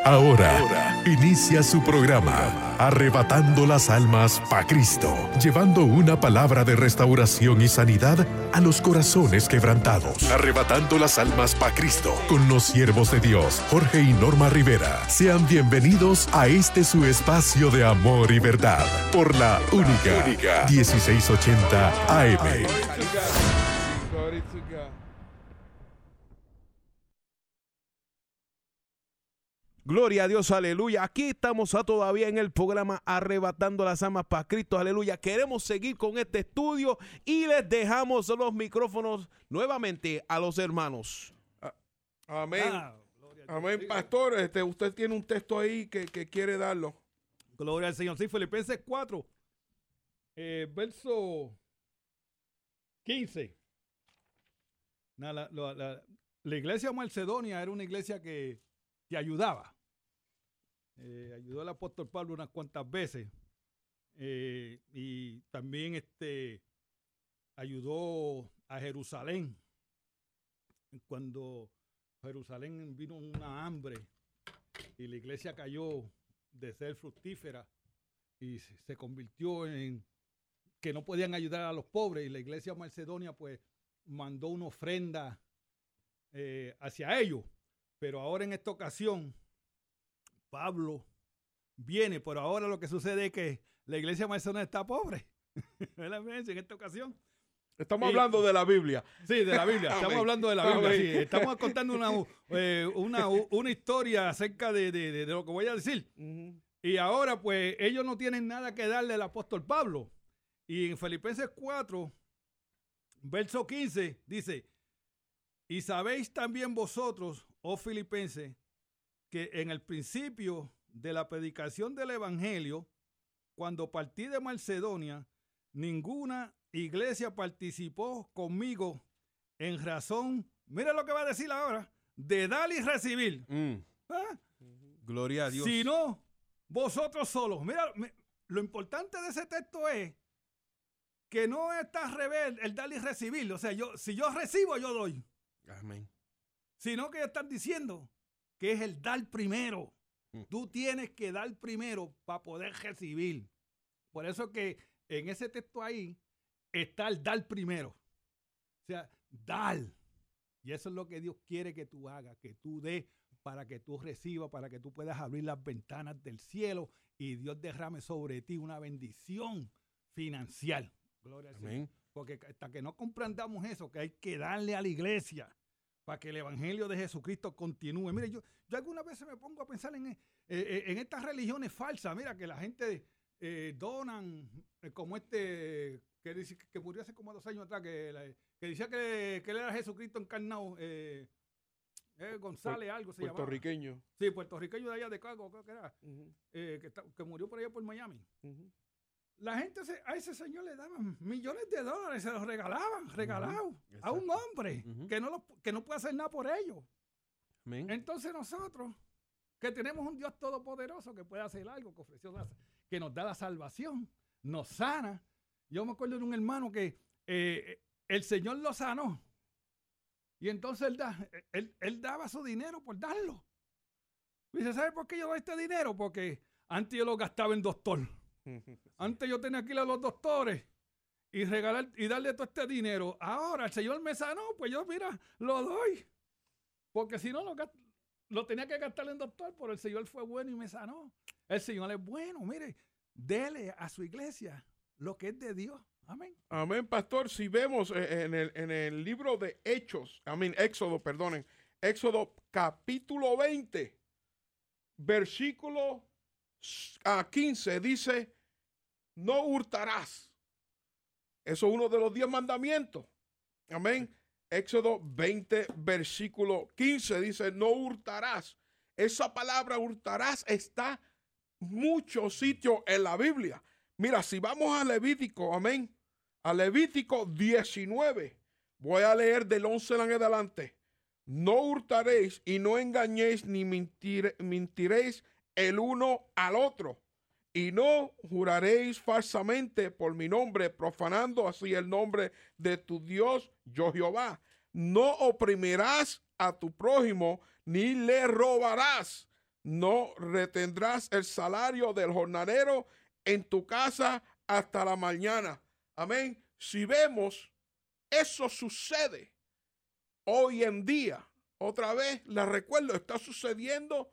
Ahora inicia su programa, Arrebatando las Almas pa' Cristo, llevando una palabra de restauración y sanidad a los corazones quebrantados. Arrebatando las Almas pa' Cristo, con los siervos de Dios, Jorge y Norma Rivera. Sean bienvenidos a este su espacio de amor y verdad, por la única 1680 AM. Gloria a Dios, aleluya. Aquí estamos todavía en el programa Arrebatando las Almas para Cristo, aleluya. Queremos seguir con este estudio y les dejamos los micrófonos nuevamente a los hermanos. Amén. Amén, pastor. Usted tiene un texto ahí que quiere darlo. Gloria al Señor. Sí, Filipenses 4, verso 15. La iglesia Macedonia era una iglesia que ayudaba. Ayudó al apóstol Pablo unas cuantas veces, y también ayudó a Jerusalén cuando Jerusalén vino una hambre y la iglesia cayó de ser fructífera y se convirtió en que no podían ayudar a los pobres, y la iglesia Macedonia pues mandó una ofrenda hacia ellos. Pero ahora en esta ocasión Pablo viene, pero ahora lo que sucede es que la iglesia macedonia está pobre. ¿Es la diferencia en esta ocasión? Estamos hablando de la Biblia. Sí, de la Biblia. Estamos hablando de la Biblia. Sí. Estamos contando una historia acerca de lo que voy a decir. Uh-huh. Y ahora, pues, ellos no tienen nada que darle al apóstol Pablo. Y en Filipenses 4, verso 15, dice: y sabéis también vosotros, oh filipenses, que en el principio de la predicación del evangelio, cuando partí de Macedonia, ninguna iglesia participó conmigo en razón, mira lo que va a decir ahora, de dar y recibir. ¿Ah? Gloria a Dios. Sino vosotros solos. Mira, lo importante de ese texto es que no está al revés el dar y recibir. O sea, si yo recibo, yo doy. Amén. Sino que están diciendo que es el dar primero. Tú tienes que dar primero para poder recibir. Por eso que en ese texto ahí está el dar primero. O sea, dar. Y eso es lo que Dios quiere que tú hagas, que tú des para que tú recibas, para que tú puedas abrir las ventanas del cielo y Dios derrame sobre ti una bendición financiera. Gloria al Señor. Porque hasta que no comprendamos eso, que hay que darle a la iglesia para que el evangelio de Jesucristo continúe. Mire, yo algunas veces me pongo a pensar en estas religiones falsas. Mira, que la gente donan, como que dice que murió hace como 2 años atrás, que decía que él era Jesucristo encarnado. González algo se llamaba. Puertorriqueño. Sí, puertorriqueño de allá de Cago, creo que era. Uh-huh. Que murió por allá por Miami. Uh-huh. La gente a ese señor le daban millones de dólares, se los regalaban, regalados, uh-huh, a un hombre, uh-huh, que no puede hacer nada por ellos. Amén. Entonces nosotros, que tenemos un Dios todopoderoso que puede hacer algo, que nos da la salvación, nos sana. Yo me acuerdo de un hermano que el Señor lo sanó. Y entonces él daba su dinero por darlo. Y dice, ¿sabe por qué yo doy este dinero? Porque antes yo lo gastaba en doctor. Antes yo tenía que ir a los doctores y regalar y darle todo este dinero. Ahora el Señor me sanó, pues yo, mira, lo doy. Porque si no, lo tenía que gastar en doctor, pero el Señor fue bueno y me sanó. El Señor es bueno, mire, dele a su iglesia lo que es de Dios. Amén. Amén, pastor. Si vemos en el libro de Éxodo capítulo 20, versículo 15, dice: no hurtarás. Eso es uno de los 10 mandamientos. Amén. Éxodo 20, versículo 15 dice: no hurtarás. Esa palabra hurtarás está en muchos sitios en la Biblia. Mira, si vamos a Levítico, amén, a Levítico 19, voy a leer del 11 en adelante. No hurtaréis y no engañéis ni mentiréis el uno al otro, y no juraréis falsamente por mi nombre, profanando así el nombre de tu Dios, yo Jehová. No oprimirás a tu prójimo, ni le robarás. no retendrás el salario del jornalero en tu casa hasta la mañana. Amén. Si vemos, eso sucede hoy en día. Otra vez, la recuerdo, está sucediendo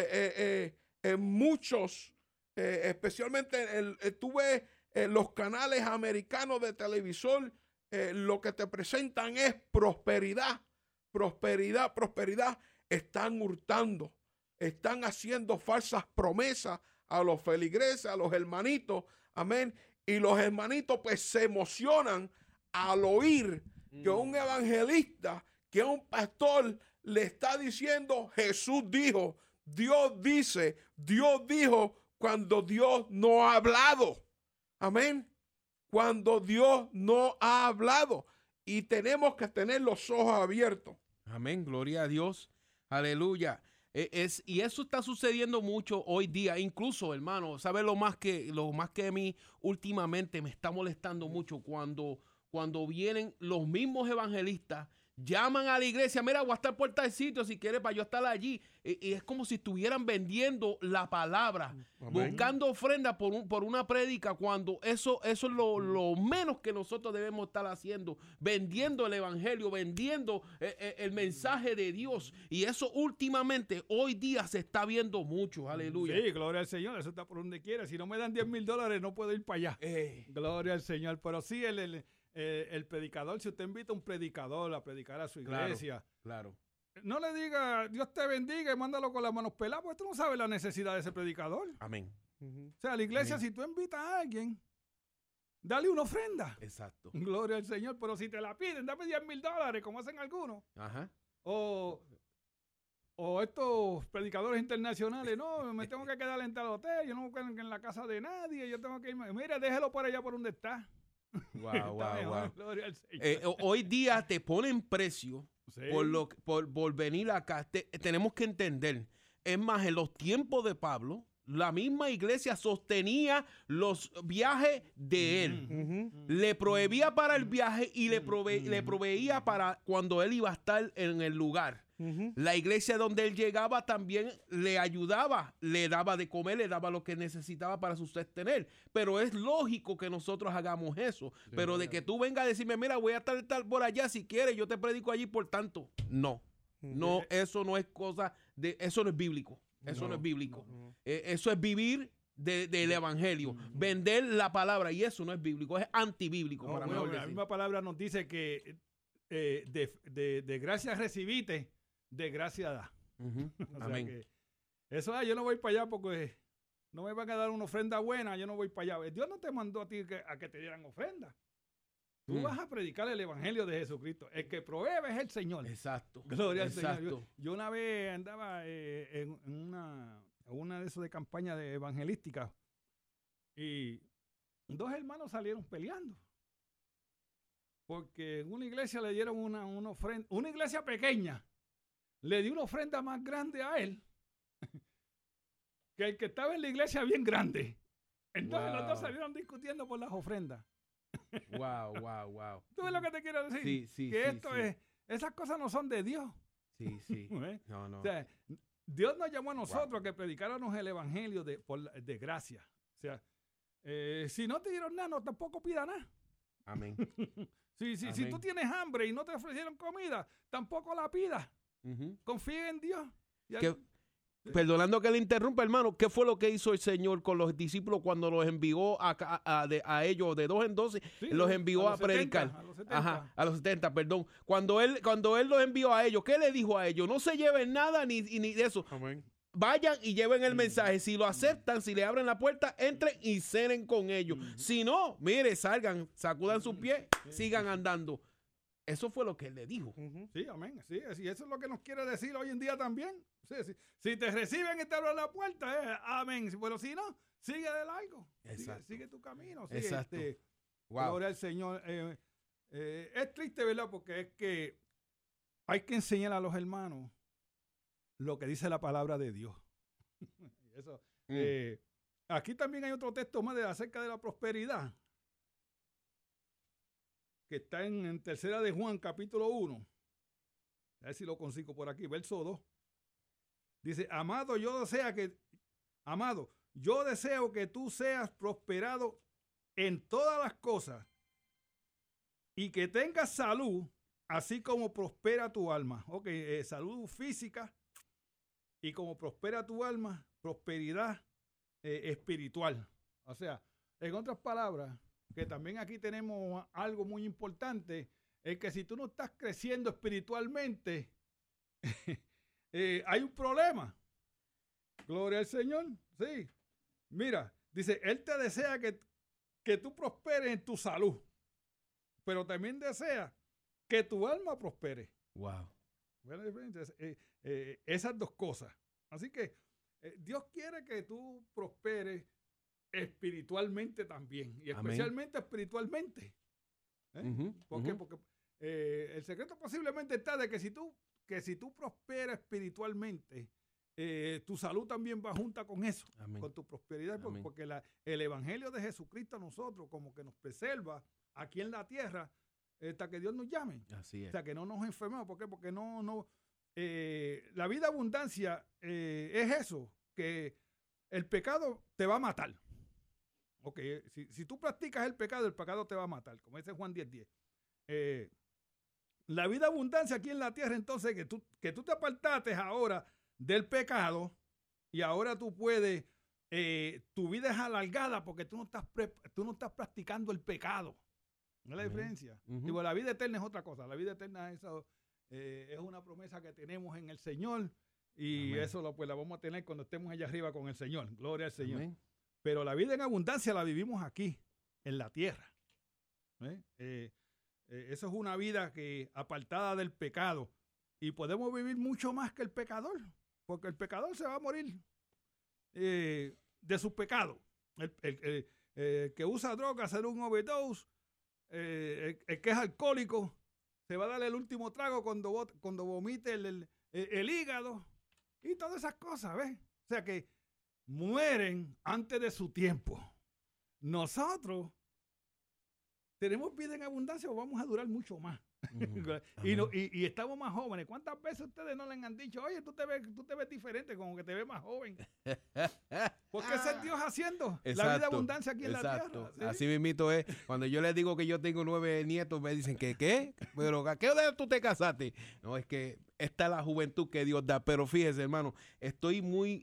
en muchos, especialmente tuve los canales americanos de televisor, lo que te presentan es prosperidad, prosperidad, prosperidad. Están hurtando, están haciendo falsas promesas a los feligreses, a los hermanitos, amén. Y los hermanitos pues se emocionan al oír que un evangelista, que un pastor le está diciendo, Jesús dijo, Dios dice, Dios dijo, cuando Dios no ha hablado. Amén. Cuando Dios no ha hablado. Y tenemos que tener los ojos abiertos. Amén, gloria a Dios. Aleluya. Y eso está sucediendo mucho hoy día. Incluso, hermano, ¿sabe lo más que a mí últimamente me está molestando mucho? Cuando vienen los mismos evangelistas, llaman a la iglesia, mira, voy a estar por tal sitio si quieres para yo estar allí. Y es como si estuvieran vendiendo la palabra, buscando ofrenda por una prédica, cuando eso es lo menos que nosotros debemos estar haciendo, vendiendo el evangelio, vendiendo el mensaje de Dios. Y eso últimamente, hoy día se está viendo mucho, aleluya. Sí, gloria al Señor, eso está por donde quiera. Si no me dan $10,000, no puedo ir para allá. Gloria al Señor, pero sí el predicador, si usted invita a un predicador a predicar a su iglesia, claro. No le diga Dios te bendiga y mándalo con las manos peladas, porque tú no sabes la necesidad de ese predicador. Amén. O sea, a la iglesia, Amén. si tú invitas a alguien, dale una ofrenda. Exacto. Gloria al Señor, pero si te la piden, dame $10,000, como hacen algunos. Ajá. O estos predicadores internacionales, no, me tengo que quedar en tal hotel, yo no voy en la casa de nadie, yo tengo que irme. Mira, déjelo por allá por donde está. Wow. Gloria al Señor. Hoy día te ponen precio Sí. por venir acá. Tenemos que entender. Es más, en los tiempos de Pablo, la misma iglesia sostenía los viajes de él. Le proveía para el viaje y le proveía para cuando él iba a estar en el lugar. La iglesia donde él llegaba también le ayudaba, le daba de comer, le daba lo que necesitaba para sostener. Pero es lógico que nosotros hagamos eso. Pero de que tú vengas a decirme, mira, voy a estar por allá, si quieres, yo te predico allí, por tanto. No, eso no es cosa eso no es bíblico. Eso no es bíblico. Eso es vivir del evangelio, vender la palabra, y eso no es bíblico, es antibíblico. Para bueno, mí. la misma palabra nos dice que de gracia recibiste, de gracia da. O sea Amén. que eso, yo no voy para allá porque no me van a dar una ofrenda buena, yo no voy para allá. Dios no te mandó a ti a que te dieran ofrenda. Tú vas a predicar el evangelio de Jesucristo. El que provee es el Señor. Exacto. Gloria al Exacto. Señor. Yo una vez andaba en una de esas de campaña de evangelística y dos hermanos salieron peleando. Porque en una iglesia le dieron una ofrenda, una iglesia pequeña, le dio una ofrenda más grande a él que el que estaba en la iglesia bien grande. Entonces los dos salieron discutiendo por las ofrendas. Wow. ¿Tú ves lo que te quiero decir? Sí, que sí, esto sí. esas cosas no son de Dios. Sí. ¿Eh? No. O sea, Dios nos llamó a nosotros a que predicáramos el evangelio de gracia. O sea, si no te dieron nada, no tampoco pida nada. Amén. Si tú tienes hambre y no te ofrecieron comida, tampoco la pidas. Confía en Dios. Perdonando que le interrumpa, hermano, ¿qué fue lo que hizo el Señor con los discípulos cuando los envió a ellos de 2 en 2? Sí, los envió a predicar. 70, a los 70. Ajá, a los 70, perdón. Cuando él los envió a ellos, ¿qué le dijo a ellos? No se lleven nada ni de eso. Amén. Vayan y lleven el mensaje. Si lo aceptan, si le abren la puerta, entren y cenen con ellos. Si no, mire, salgan, sacudan sus pies, sigan andando. Eso fue lo que él le dijo. Sí, amén. Sí, y eso es lo que nos quiere decir hoy en día también. Sí. Si te reciben y te abren la puerta, amén. Pero si no, sigue de largo. Sigue tu camino. Sí, Exacto. Wow. Gloria al Señor. Es triste, ¿verdad? Porque es que hay que enseñar a los hermanos lo que dice la palabra de Dios. Eso. Aquí también hay otro texto más acerca de la prosperidad, que está en Tercera de Juan, capítulo 1. A ver si lo consigo por aquí, verso 2. Dice, amado, yo deseo que tú seas prosperado en todas las cosas y que tengas salud, así como prospera tu alma. Ok, salud física y como prospera tu alma, prosperidad espiritual. O sea, en otras palabras, que también aquí tenemos algo muy importante, es que si tú no estás creciendo espiritualmente, hay un problema. Gloria al Señor. Sí. Mira, dice, Él te desea que tú prosperes en tu salud, pero también desea que tu alma prospere. Wow. Esas dos cosas. Así que Dios quiere que tú prosperes espiritualmente también, y especialmente espiritualmente. ¿Por qué? Porque el secreto posiblemente está de que si tú prosperas espiritualmente, tu salud también va junta con eso. Amén. Con tu prosperidad, porque el evangelio de Jesucristo a nosotros como que nos preserva aquí en la tierra hasta que Dios nos llame. Así es. O sea, que no nos enfermemos. ¿Por qué? Porque la vida abundancia es eso, que el pecado te va a matar. Okay, si tú practicas el pecado te va a matar, como dice Juan 10:10. La vida abundancia aquí en la tierra, entonces, que tú te apartaste ahora del pecado y ahora tú puedes, tu vida es alargada porque tú no estás practicando el pecado. ¿No es la diferencia? Digo, la vida eterna es otra cosa. La vida eterna es una promesa que tenemos en el Señor y eso la vamos a tener cuando estemos allá arriba con el Señor. Gloria al Señor. Amén. Pero la vida en abundancia la vivimos aquí, en la tierra. Eso es una vida que apartada del pecado. Y podemos vivir mucho más que el pecador, porque el pecador se va a morir de sus pecados. El que usa drogas, hacer un overdose, el que es alcohólico, se va a dar el último trago cuando vomite el hígado y todas esas cosas, ¿ves? O sea que mueren antes de su tiempo. Nosotros tenemos vida en abundancia o vamos a durar mucho más. Y estamos más jóvenes. ¿Cuántas veces ustedes no les han dicho, oye, tú te ves diferente, como que te ves más joven? Porque ese es Dios haciendo la vida abundancia aquí en la tierra. ¿Sí? Así mismito es. Cuando yo les digo que yo tengo 9 nietos, me dicen que ¿qué? Pero ¿a qué edad tú te casaste? No, es que esta es la juventud que Dios da. Pero fíjese, hermano, estoy muy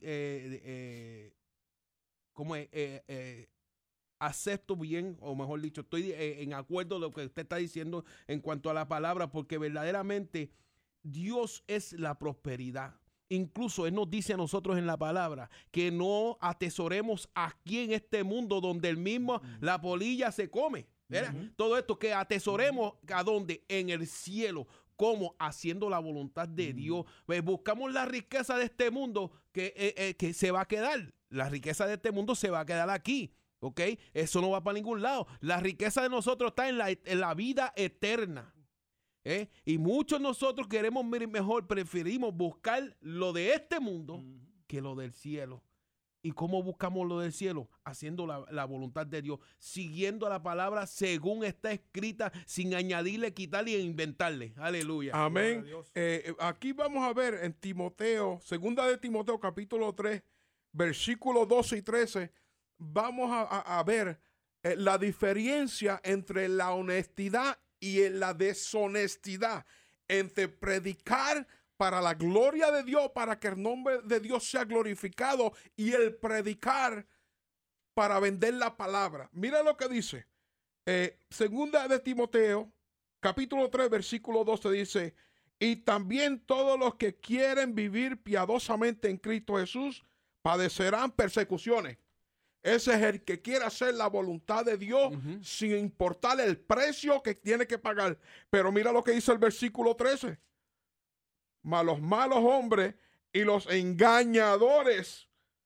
acepto bien, o mejor dicho, estoy en acuerdo de lo que usted está diciendo en cuanto a la palabra, porque verdaderamente Dios es la prosperidad. Incluso Él nos dice a nosotros en la palabra que no atesoremos aquí en este mundo donde el mismo, la polilla se come. Todo esto, que atesoremos ¿a dónde? En el cielo. ¿Cómo? Haciendo la voluntad de Dios. Buscamos la riqueza de este mundo que se va a quedar. La riqueza de este mundo se va a quedar aquí. ¿Ok? Eso no va para ningún lado. La riqueza de nosotros está en la vida eterna. Y muchos de nosotros queremos preferimos buscar lo de este mundo que lo del cielo. ¿Y cómo buscamos lo del cielo? Haciendo la voluntad de Dios, siguiendo la palabra según está escrita, sin añadirle, quitarle e inventarle. Aleluya. Amén. Aquí vamos a ver en Timoteo, segunda de Timoteo, capítulo 3, versículos 12 y 13, vamos a ver la diferencia entre la honestidad y la deshonestidad, entre predicar para la gloria de Dios, para que el nombre de Dios sea glorificado, y el predicar para vender la palabra. Mira lo que dice. Segunda de Timoteo, capítulo 3, versículo 12 dice, y también todos los que quieren vivir piadosamente en Cristo Jesús padecerán persecuciones. Ese es el que quiere hacer la voluntad de Dios sin importar el precio que tiene que pagar. Pero mira lo que dice el versículo 13. Mas los malos hombres y los engañadores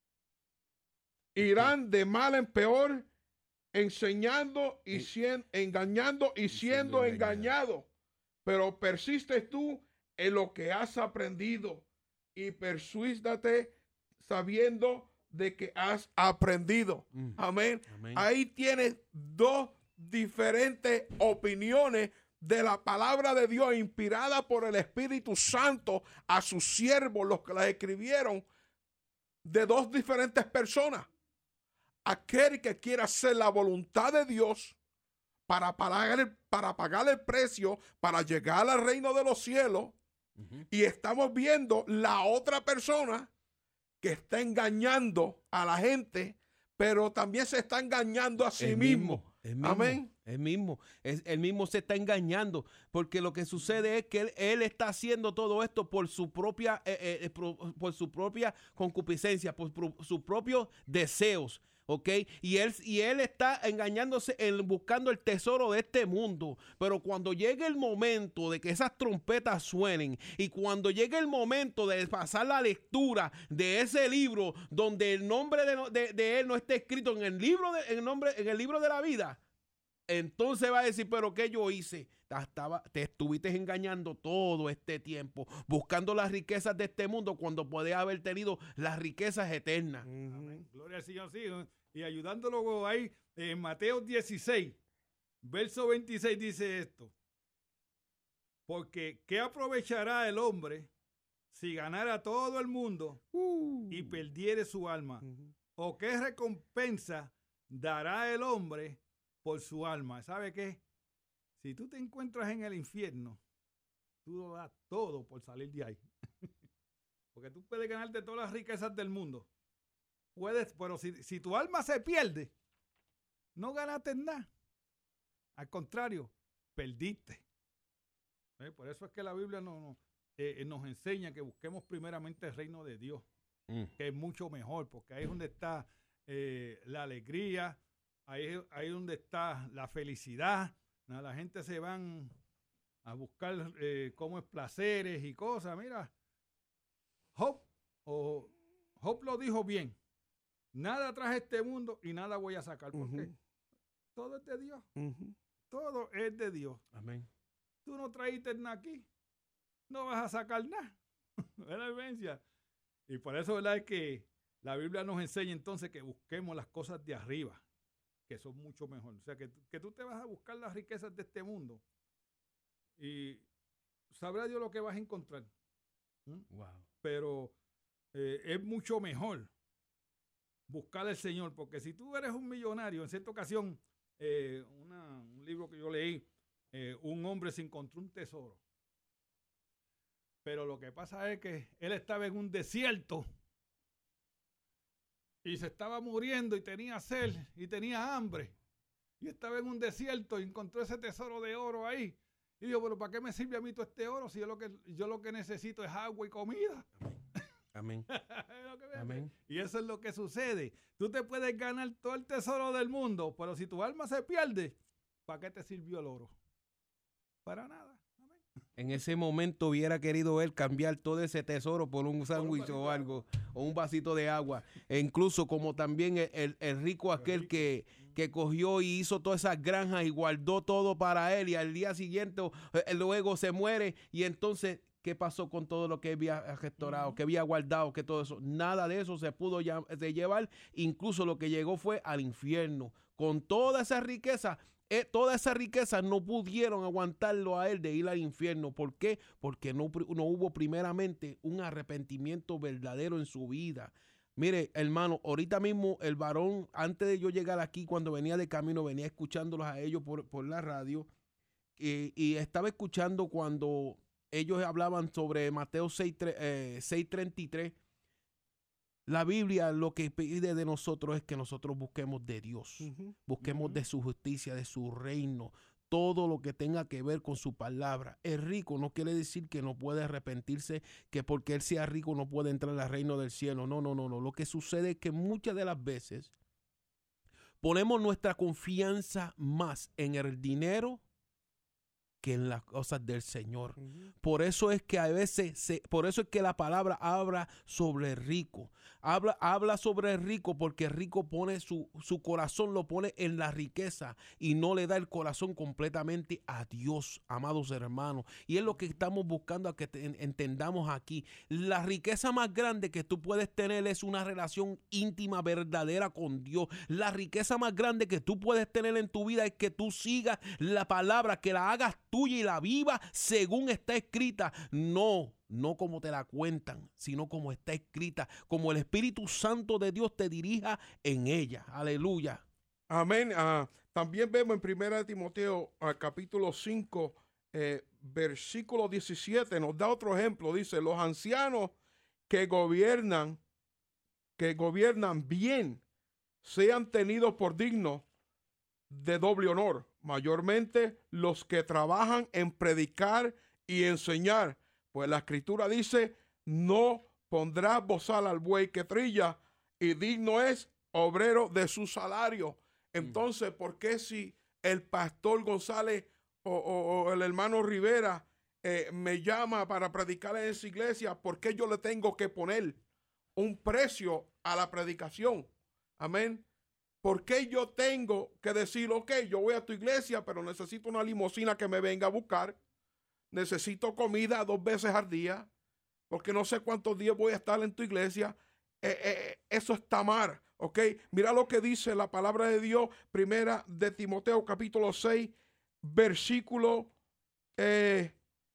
irán de mal en peor, engañando y siendo engañados. Pero persistes tú en lo que has aprendido y persuídate sabiendo de que has aprendido. Amén. Ahí tienes dos diferentes opiniones de la palabra de Dios inspirada por el Espíritu Santo a sus siervos, los que la escribieron, de dos diferentes personas. Aquel que quiera hacer la voluntad de Dios para pagar el precio, para llegar al reino de los cielos. Y estamos viendo la otra persona que está engañando a la gente, pero también se está engañando a sí mismo. Amén. Él mismo se está engañando, porque lo que sucede es que él está haciendo todo esto por su propia concupiscencia, por sus propios deseos. ¿Ok? Y él está engañándose buscando el tesoro de este mundo. Pero cuando llegue el momento de que esas trompetas suenen, y cuando llegue el momento de pasar la lectura de ese libro donde el nombre de él no está escrito en el libro de la vida, entonces va a decir, pero ¿qué yo hice? Te estuviste engañando todo este tiempo, buscando las riquezas de este mundo cuando podías haber tenido las riquezas eternas. Amén. Gloria al Señor, sí. Y ayudándolo ahí, en Mateo 16, verso 26 dice esto: porque ¿qué aprovechará el hombre si ganara todo el mundo y perdiere su alma? ¿O qué recompensa dará el hombre por su alma? ¿Sabe qué? Si tú te encuentras en el infierno, tú lo das todo por salir de ahí. Porque tú puedes ganarte todas las riquezas del mundo. Puedes, pero si tu alma se pierde, no ganaste nada. Al contrario, perdiste. Por eso es que la Biblia nos enseña que busquemos primeramente el reino de Dios, que es mucho mejor, porque ahí es donde está la alegría, ahí es donde está la felicidad. La gente se van a buscar cómo es placeres y cosas. Mira, Job lo dijo bien: nada traje este mundo y nada voy a sacar. Porque todo es de Dios. Todo es de Dios. Amén. Tú no traíste nada aquí, no vas a sacar nada. Es la vivencia. Y por eso, ¿verdad?, es que la Biblia nos enseña entonces que busquemos las cosas de arriba, que son mucho mejor. O sea, que tú te vas a buscar las riquezas de este mundo y sabrá Dios lo que vas a encontrar. Wow. Pero es mucho mejor buscar al Señor, porque si tú eres un millonario, en cierta ocasión, un libro que yo leí, un hombre se encontró un tesoro. Pero lo que pasa es que él estaba en un desierto y se estaba muriendo y tenía sed y tenía hambre. Y estaba en un desierto y encontró ese tesoro de oro ahí. Y dijo, pero ¿para qué me sirve a mí todo este oro si yo lo que necesito es agua y comida? Amén. Amén. Y eso es lo que sucede. Tú te puedes ganar todo el tesoro del mundo, pero si tu alma se pierde, ¿para qué te sirvió el oro? Para nada. Amén. En ese momento hubiera querido él cambiar todo ese tesoro por un sándwich o algo, o un vasito de agua. E incluso como también el rico aquel que cogió y hizo todas esas granjas y guardó todo para él, y al día siguiente luego se muere, y entonces ¿qué pasó con todo lo que había gestorado, que había guardado, que todo eso? Nada de eso se pudo llevar. Incluso lo que llegó fue al infierno. Con toda esa riqueza no pudieron aguantarlo a él de ir al infierno. ¿Por qué? Porque no hubo primeramente un arrepentimiento verdadero en su vida. Mire, hermano, ahorita mismo el varón, antes de yo llegar aquí, cuando venía de camino, venía escuchándolos a ellos por la radio, y estaba escuchando cuando ellos hablaban sobre Mateo 6:33. La Biblia lo que pide de nosotros es que nosotros busquemos de Dios, busquemos de su justicia, de su reino, todo lo que tenga que ver con su palabra. El rico no quiere decir que no puede arrepentirse, que porque él sea rico no puede entrar al reino del cielo. No. Lo que sucede es que muchas de las veces ponemos nuestra confianza más en el dinero que en las cosas del Señor. Por eso es que a veces, por eso es que la palabra habla sobre el rico. Habla sobre el rico porque el rico pone su corazón, lo pone en la riqueza y no le da el corazón completamente a Dios, amados hermanos. Y es lo que estamos buscando a que entendamos aquí. La riqueza más grande que tú puedes tener es una relación íntima, verdadera con Dios. La riqueza más grande que tú puedes tener en tu vida es que tú sigas la palabra, que la hagas tuya y la viva según está escrita. No como te la cuentan, sino como está escrita, como el Espíritu Santo de Dios te dirija en ella. Aleluya. Amén. También vemos en 1 Timoteo capítulo 5, versículo 17, nos da otro ejemplo. Dice, los ancianos que gobiernan bien, sean tenidos por dignos de doble honor, mayormente los que trabajan en predicar y enseñar. Pues la Escritura dice, no pondrás bozal al buey que trilla, y digno es obrero de su salario. Entonces, ¿por qué si el pastor González o el hermano Rivera me llama para predicar en esa iglesia, por qué yo le tengo que poner un precio a la predicación? Amén. ¿Por qué yo tengo que decir, ok, yo voy a tu iglesia, pero necesito una limusina que me venga a buscar? Necesito comida 2 veces al día, porque no sé cuántos días voy a estar en tu iglesia. Eso está mal, ¿ok? Mira lo que dice la palabra de Dios, 1 Timoteo capítulo 6, versículo 3.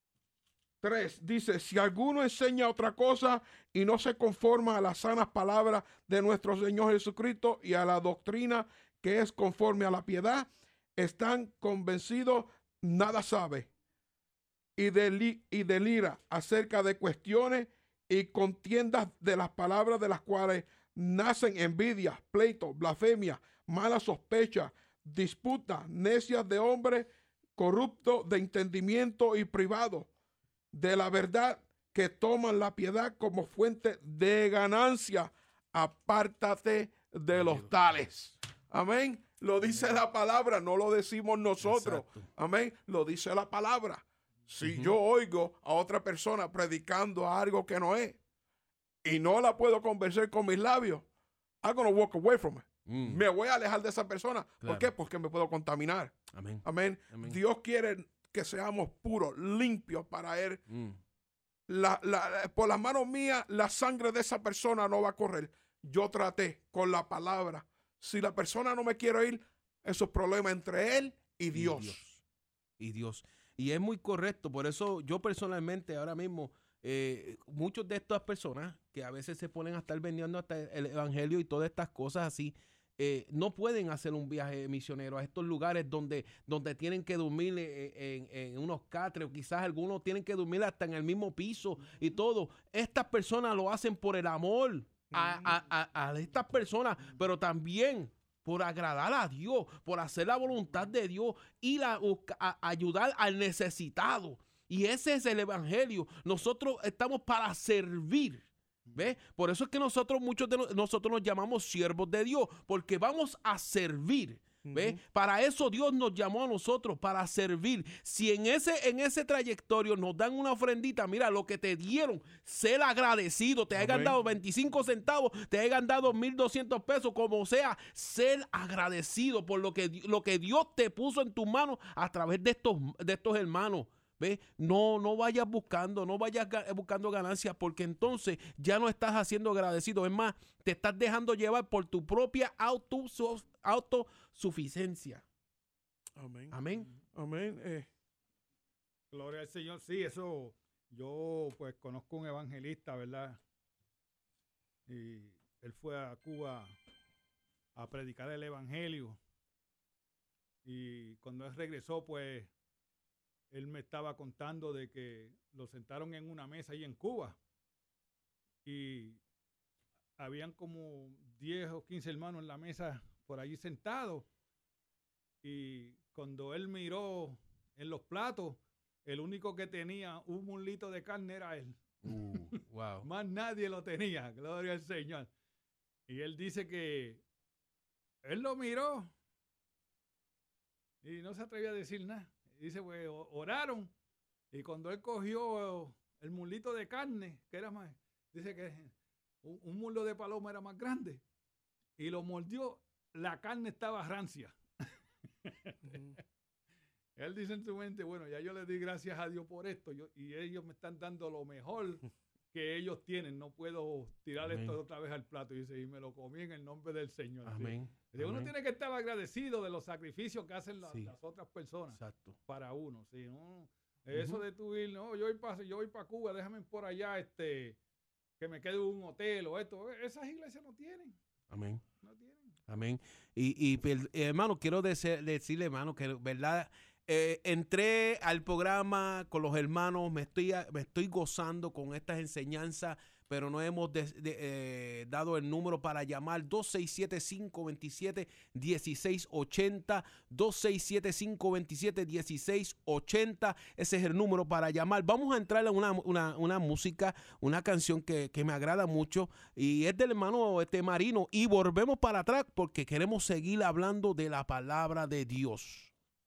Dice, si alguno enseña otra cosa y no se conforma a las sanas palabras de nuestro Señor Jesucristo y a la doctrina que es conforme a la piedad, están convencidos, nada sabe, y delira acerca de cuestiones y contiendas de las palabras, de las cuales nacen envidias, pleitos, blasfemias, malas sospechas, disputas, necias de hombres, corruptos de entendimiento y privados de la verdad, que toman la piedad como fuente de ganancia. Apártate de los tales. Amén. Lo dice la palabra, no lo decimos nosotros. Exacto. Amén. Lo dice la palabra. Si yo oigo a otra persona predicando algo que no es y no la puedo convencer con mis labios, I'm going to walk away from it. Me voy a alejar de esa persona. Claro. ¿Por qué? Porque me puedo contaminar. Amén. Amén. Amén. Dios quiere que seamos puros, limpios para Él. Por las manos mías, la sangre de esa persona no va a correr. Yo traté con la palabra. Si la persona no me quiere oír, eso es problema entre él y Dios. Y Dios. Y es muy correcto. Por eso yo personalmente ahora mismo, muchos de estas personas que a veces se ponen a estar vendiendo hasta el evangelio y todas estas cosas así, no pueden hacer un viaje misionero a estos lugares donde tienen que dormir en unos catres, o quizás algunos tienen que dormir hasta en el mismo piso y todo. Estas personas lo hacen por el amor a estas personas, pero también por agradar a Dios, por hacer la voluntad de Dios y ayudar al necesitado. Y ese es el evangelio. Nosotros estamos para servir. ¿Ves? Por eso es que muchos de nosotros nos llamamos siervos de Dios, porque vamos a servir. ¿Ves? Para eso Dios nos llamó a nosotros, para servir. Si en ese trayectorio nos dan una ofrendita, mira lo que te dieron, ser agradecido, te hayan dado 25 centavos, te hayan dado 1,200 pesos, como sea, ser agradecido por lo que Dios te puso en tus manos a través de estos hermanos. ¿Ves? No vayas buscando ganancias, porque entonces ya no estás haciendo agradecido. Es más, te estás dejando llevar por tu propia autosuficiencia. Amén. Amén. Amén. Gloria al Señor. Sí, eso. Yo pues conozco un evangelista, ¿verdad? Y él fue a Cuba a predicar el evangelio. Y cuando él regresó, pues él me estaba contando de que lo sentaron en una mesa ahí en Cuba y habían como 10 o 15 hermanos en la mesa por allí sentados, y cuando él miró en los platos, el único que tenía un mulito de carne era él. Wow. Más nadie lo tenía, gloria al Señor. Y él dice que él lo miró y no se atrevía a decir nada. Dice, pues oraron, y cuando él cogió el mulito de carne, que era más, dice que un mulo de paloma era más grande, y lo mordió, la carne estaba rancia. Él dice en su mente, bueno, ya yo le di gracias a Dios por esto, y ellos me están dando lo mejor que ellos tienen, no puedo tirar Amén. esto otra vez al plato. Y dice, y me lo comí en el nombre del Señor. Amén. Sí. Uno Amén. tiene que estar agradecido de los sacrificios que hacen Sí. las otras personas Exacto. para uno. ¿Sí? ¿No? Eso de tú ir, no, yo voy para Cuba, déjame por allá, que me quede un hotel o esto. Esas iglesias no tienen. Amén. No tienen. Amén. Y hermano, quiero decirle, hermano, que verdad, entré al programa con los hermanos, me estoy gozando con estas enseñanzas, pero no hemos dado el número para llamar. 267-527-1680, 267-527-1680, ese es el número para llamar. Vamos a entrar a una música, una canción que me agrada mucho, y es del hermano Marino, y volvemos para atrás porque queremos seguir hablando de la palabra de Dios.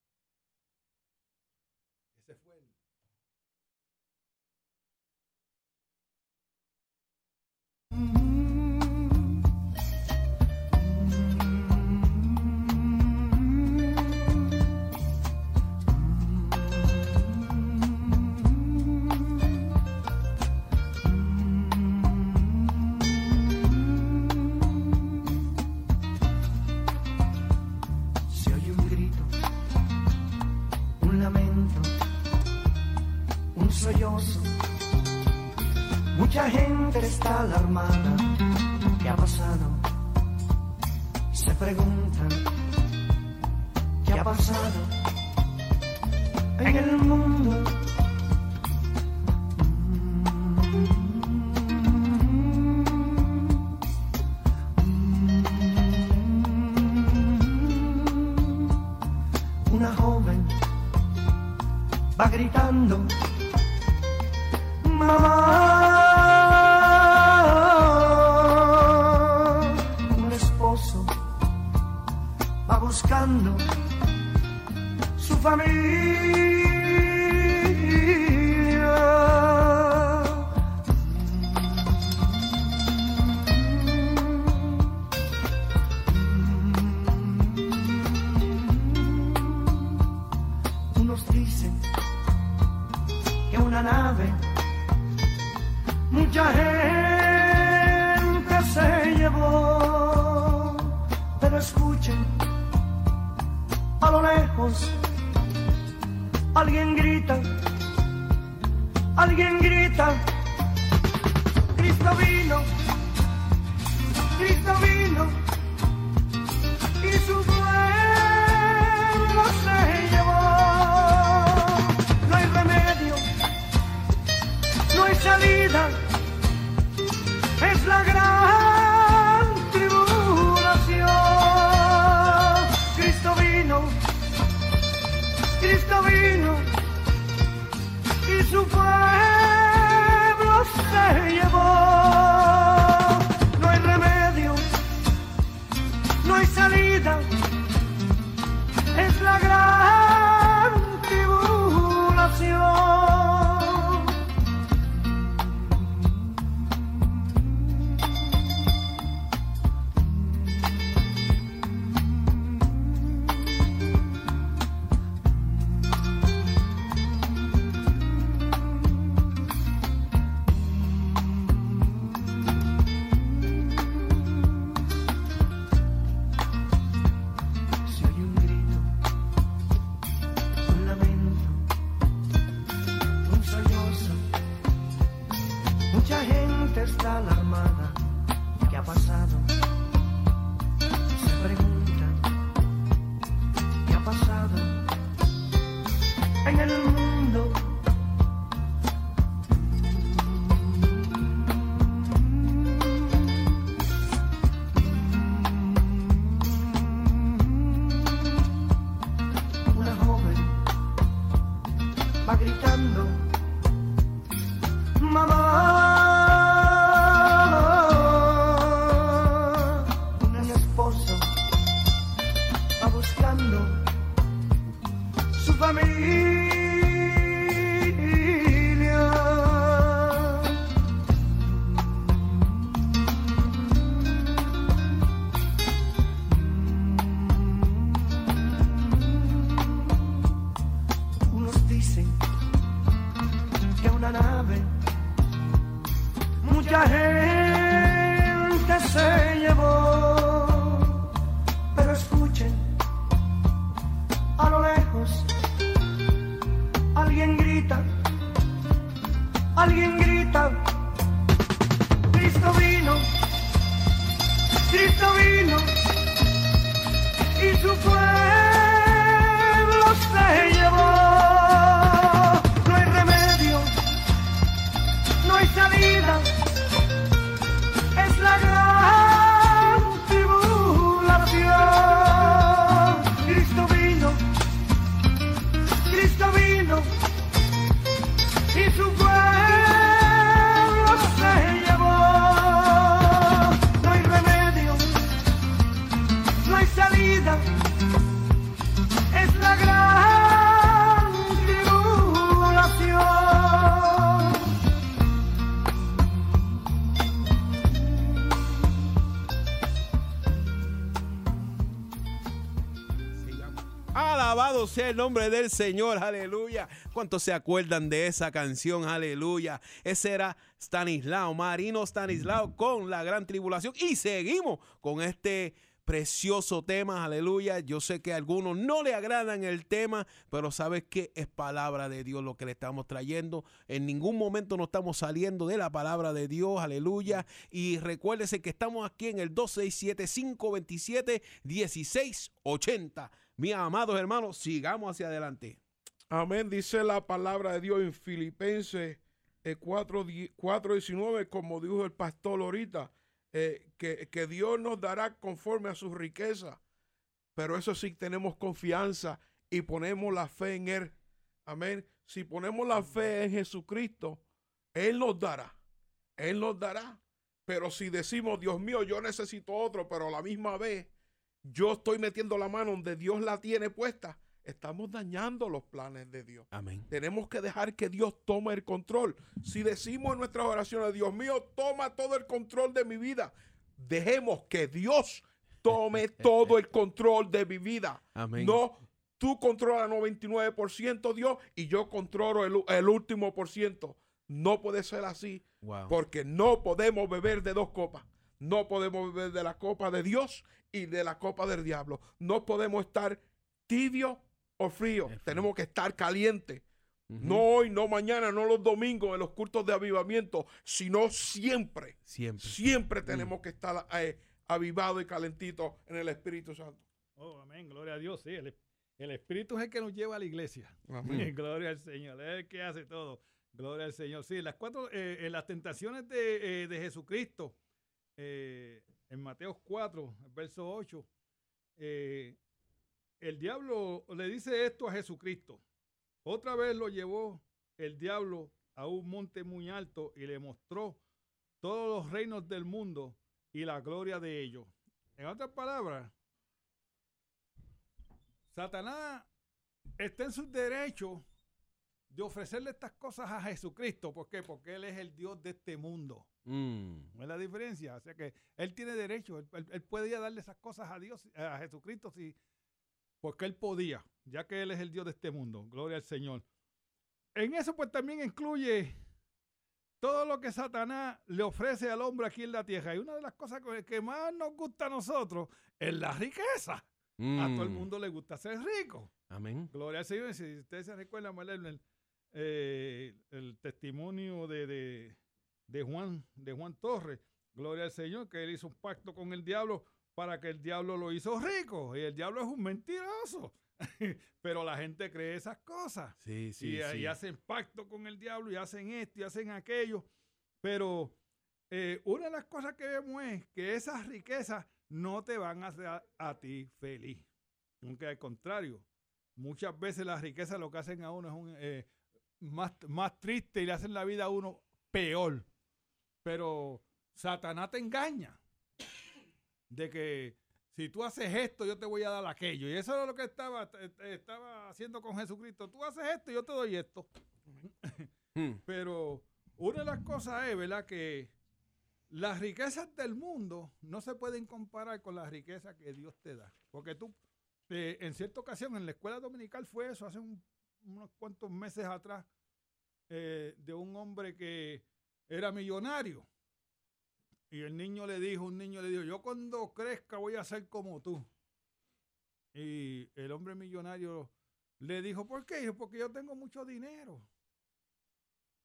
Ese fue el... Se oye un grito, un lamento, un sollozo. Mucha gente está alarmada. ¿Qué ha pasado? Se preguntan, ¿qué ha pasado en el mundo? Una joven va gritando, mamá. Un esposo va buscando su familia. Unos dicen que una nave mucha gente se llevó, pero escuchen, a lo lejos alguien grita, Cristo vino, y su pueblo se llevó. No hay remedio, no hay salida, es la gran tribulación. Cristo vino, y su pueblo se llevó. No hay remedio, no hay salida, es la gran tribulación. Se oye un grito, un lamento, un sollozo. Mucha gente está alarmada. ¿Qué ha pasado? Se preguntan, ¿qué ha pasado en el mundo? Una joven va gritando, mamá. Un esposo va buscando su familia. Unos dicen Cristo vino y su pueblo se llevó. No hay remedio, no hay salida, es la gran tribulación. Cristo vino y su pueblo se llevó. No hay remedio, no hay salida, es la gran tribulación. Alabado sea el nombre del Señor, aleluya. ¿Cuántos se acuerdan de esa canción? Aleluya. Ese era Stanislao, Marino Stanislao con La Gran Tribulación. Y seguimos con este precioso tema, aleluya. Yo sé que a algunos no le agradan el tema, pero sabes que es palabra de Dios lo que le estamos trayendo. En ningún momento nos estamos saliendo de la palabra de Dios, aleluya. Y recuérdese que estamos aquí en el 267-527-1680. Mis amados hermanos, sigamos hacia adelante. Amén. Dice la palabra de Dios en Filipenses 4:19, como dijo el pastor ahorita, que Dios nos dará conforme a su riqueza. Pero eso sí, tenemos confianza y ponemos la fe en Él. Amén. Si ponemos la fe en Jesucristo, Él nos dará. Él nos dará. Pero si decimos, Dios mío, yo necesito otro, pero a la misma vez yo estoy metiendo la mano donde Dios la tiene puesta, estamos dañando los planes de Dios. Amén. Tenemos que dejar que Dios tome el control. Si decimos en nuestras oraciones, Dios mío, toma todo el control de mi vida, dejemos que Dios tome todo el control de mi vida. Amén. No, tú controlas el 99%, Dios, y yo controlo el último %. No puede ser así, Wow. porque no podemos beber de dos copas. No podemos beber de la copa de Dios y de la copa del diablo. No podemos estar tibio o frío. Tenemos que estar caliente. No hoy, no mañana, no los domingos en los cultos de avivamiento, sino siempre. Siempre tenemos que estar avivados y calentitos en el Espíritu Santo. Oh, amén, gloria a Dios. Sí, el Espíritu es el que nos lleva a la iglesia. Amén. Gloria al Señor, es el que hace todo. Gloria al Señor. Sí, las tentaciones de Jesucristo, en Mateo 4, verso 8, el diablo le dice esto a Jesucristo. Otra vez lo llevó el diablo a un monte muy alto y le mostró todos los reinos del mundo y la gloria de ellos. En otras palabras, Satanás está en sus derechos de ofrecerle estas cosas a Jesucristo. ¿Por qué? Porque Él es el Dios de este mundo. ¿No es la diferencia? O sea que Él tiene derecho. Él podía darle esas cosas a Dios, a Jesucristo, sí, porque Él podía, ya que Él es el Dios de este mundo. Gloria al Señor. En eso pues también incluye todo lo que Satanás le ofrece al hombre aquí en la tierra. Y una de las cosas que más nos gusta a nosotros es la riqueza. A todo el mundo le gusta ser rico. Amén. Gloria al Señor. Si ustedes se recuerdan, el testimonio de Juan Torres, gloria al Señor, que él hizo un pacto con el diablo para que el diablo lo hizo rico. Y el diablo es un mentiroso. Pero la gente cree esas cosas. Sí. Y hacen pacto con el diablo y hacen esto y hacen aquello. Pero una de las cosas que vemos es que esas riquezas no te van a hacer a ti feliz. Aunque al contrario, muchas veces las riquezas lo que hacen a uno es más triste y le hacen la vida a uno peor. Pero Satanás te engaña de que si tú haces esto, yo te voy a dar aquello. Y eso es lo que estaba haciendo con Jesucristo. Tú haces esto, yo te doy esto. Pero una de las cosas es, ¿verdad?, que las riquezas del mundo no se pueden comparar con las riquezas que Dios te da. Porque tú, en cierta ocasión, en la escuela dominical fue eso, hace unos cuantos meses atrás, de un hombre que era millonario. Y un niño le dijo, yo cuando crezca voy a ser como tú. Y el hombre millonario le dijo, ¿por qué? Dijo, porque yo tengo mucho dinero.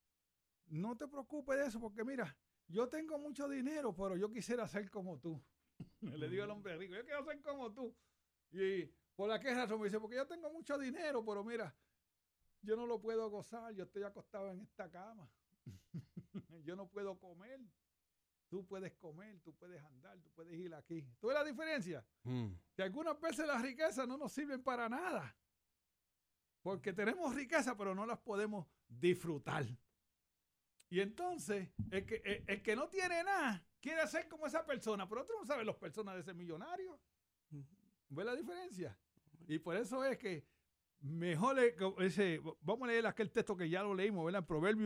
No te preocupes de eso, porque mira, yo tengo mucho dinero, pero yo quisiera ser como tú. Le digo al hombre rico, yo quiero ser como tú. Y por la que razón me dice, porque yo tengo mucho dinero, pero mira, yo no lo puedo gozar, yo estoy acostado en esta cama. Yo no puedo comer. Tú puedes comer, tú puedes andar, tú puedes ir aquí. ¿Tú ves la diferencia? Que algunas veces las riquezas no nos sirven para nada. Porque tenemos riqueza, pero no las podemos disfrutar. Y entonces, el que no tiene nada, quiere ser como esa persona, pero tú no sabes las personas de ese millonario. ¿Ves la diferencia? Y por eso es que mejor, vamos a leer aquel texto que ya lo leímos, ¿verdad?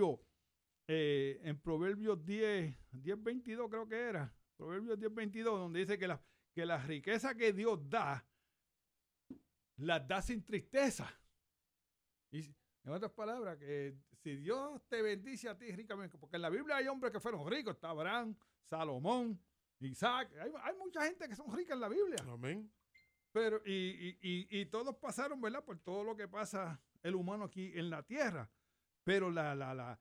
En Proverbios 10:22 creo que era. Proverbios 10:22, donde dice que la riqueza que Dios da, las da sin tristeza. Y en otras palabras, que si Dios te bendice a ti ricamente, porque en la Biblia hay hombres que fueron ricos, está Abraham, Salomón, Isaac, hay mucha gente que son ricas en la Biblia. Amén. Pero, y todos pasaron, ¿verdad? Por todo lo que pasa el humano aquí en la tierra. Pero la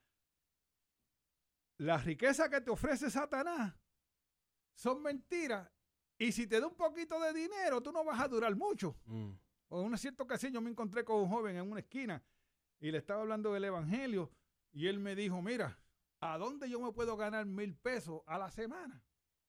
riqueza que te ofrece Satanás son mentiras. Y si te da un poquito de dinero, tú no vas a durar mucho. En una cierta ocasión yo me encontré con un joven en una esquina y le estaba hablando del evangelio y él me dijo, mira, ¿a dónde yo me puedo ganar 1,000 pesos a la semana?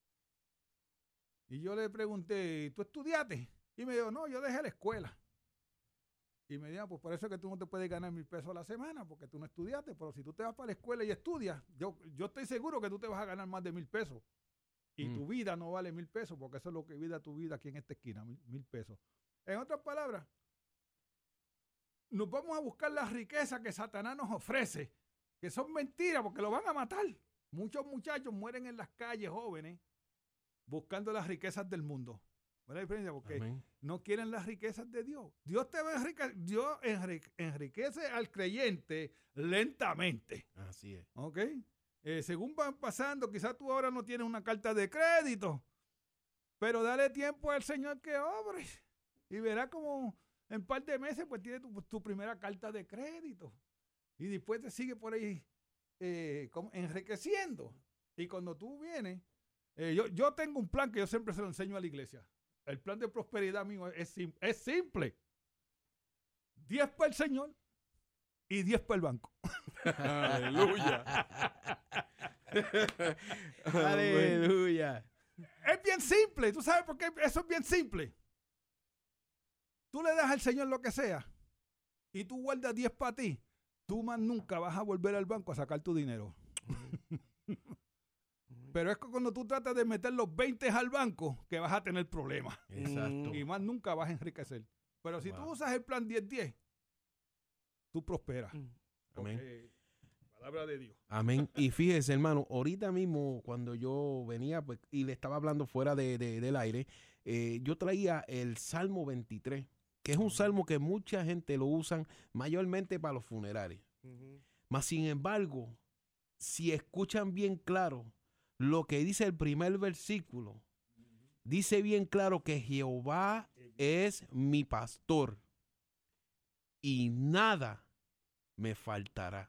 Y yo le pregunté, ¿tú estudiaste? Y me dijo, no, yo dejé la escuela. Y me dijo, pues por eso es que tú no te puedes ganar 1,000 pesos a la semana, porque tú no estudiaste, pero si tú te vas para la escuela y estudias, yo estoy seguro que tú te vas a ganar más de 1,000 pesos. Y tu vida no vale 1,000 pesos, porque eso es lo que vida tu vida aquí en esta esquina, 1,000 pesos. En otras palabras, nos vamos a buscar las riquezas que Satanás nos ofrece, que son mentiras, porque lo van a matar. Muchos muchachos mueren en las calles jóvenes buscando las riquezas del mundo. ¿Ves la diferencia? Porque Amén. no quieren las riquezas de Dios. Dios enriquece al creyente lentamente. Así es. ¿Ok? Según van pasando, quizás tú ahora no tienes una carta de crédito, pero dale tiempo al Señor que obre. Y verá como en un par de meses pues tienes tu primera carta de crédito. Y después te sigue por ahí enriqueciendo. Y cuando tú vienes, yo tengo un plan que yo siempre se lo enseño a la iglesia. El plan de prosperidad mío es simple. 10 para el Señor y 10 para el banco. Aleluya. Aleluya. Es bien simple. ¿Tú sabes por qué eso es bien simple? Tú le das al Señor lo que sea y tú guardas 10 para ti. Tú más nunca vas a volver al banco a sacar tu dinero. Pero es que cuando tú tratas de meter los 20 al banco, que vas a tener problemas. Exacto. Y más nunca vas a enriquecer. Pero si tú usas el plan 10-10, tú prosperas. Amén. Palabra de Dios. Amén. Y fíjese, hermano, ahorita mismo cuando yo venía pues, y le estaba hablando fuera del aire, yo traía el Salmo 23, que es un salmo que mucha gente lo usan mayormente para los funerales. Mas, sin embargo, si escuchan bien claro lo que dice el primer versículo, dice bien claro que Jehová es mi pastor y nada me faltará.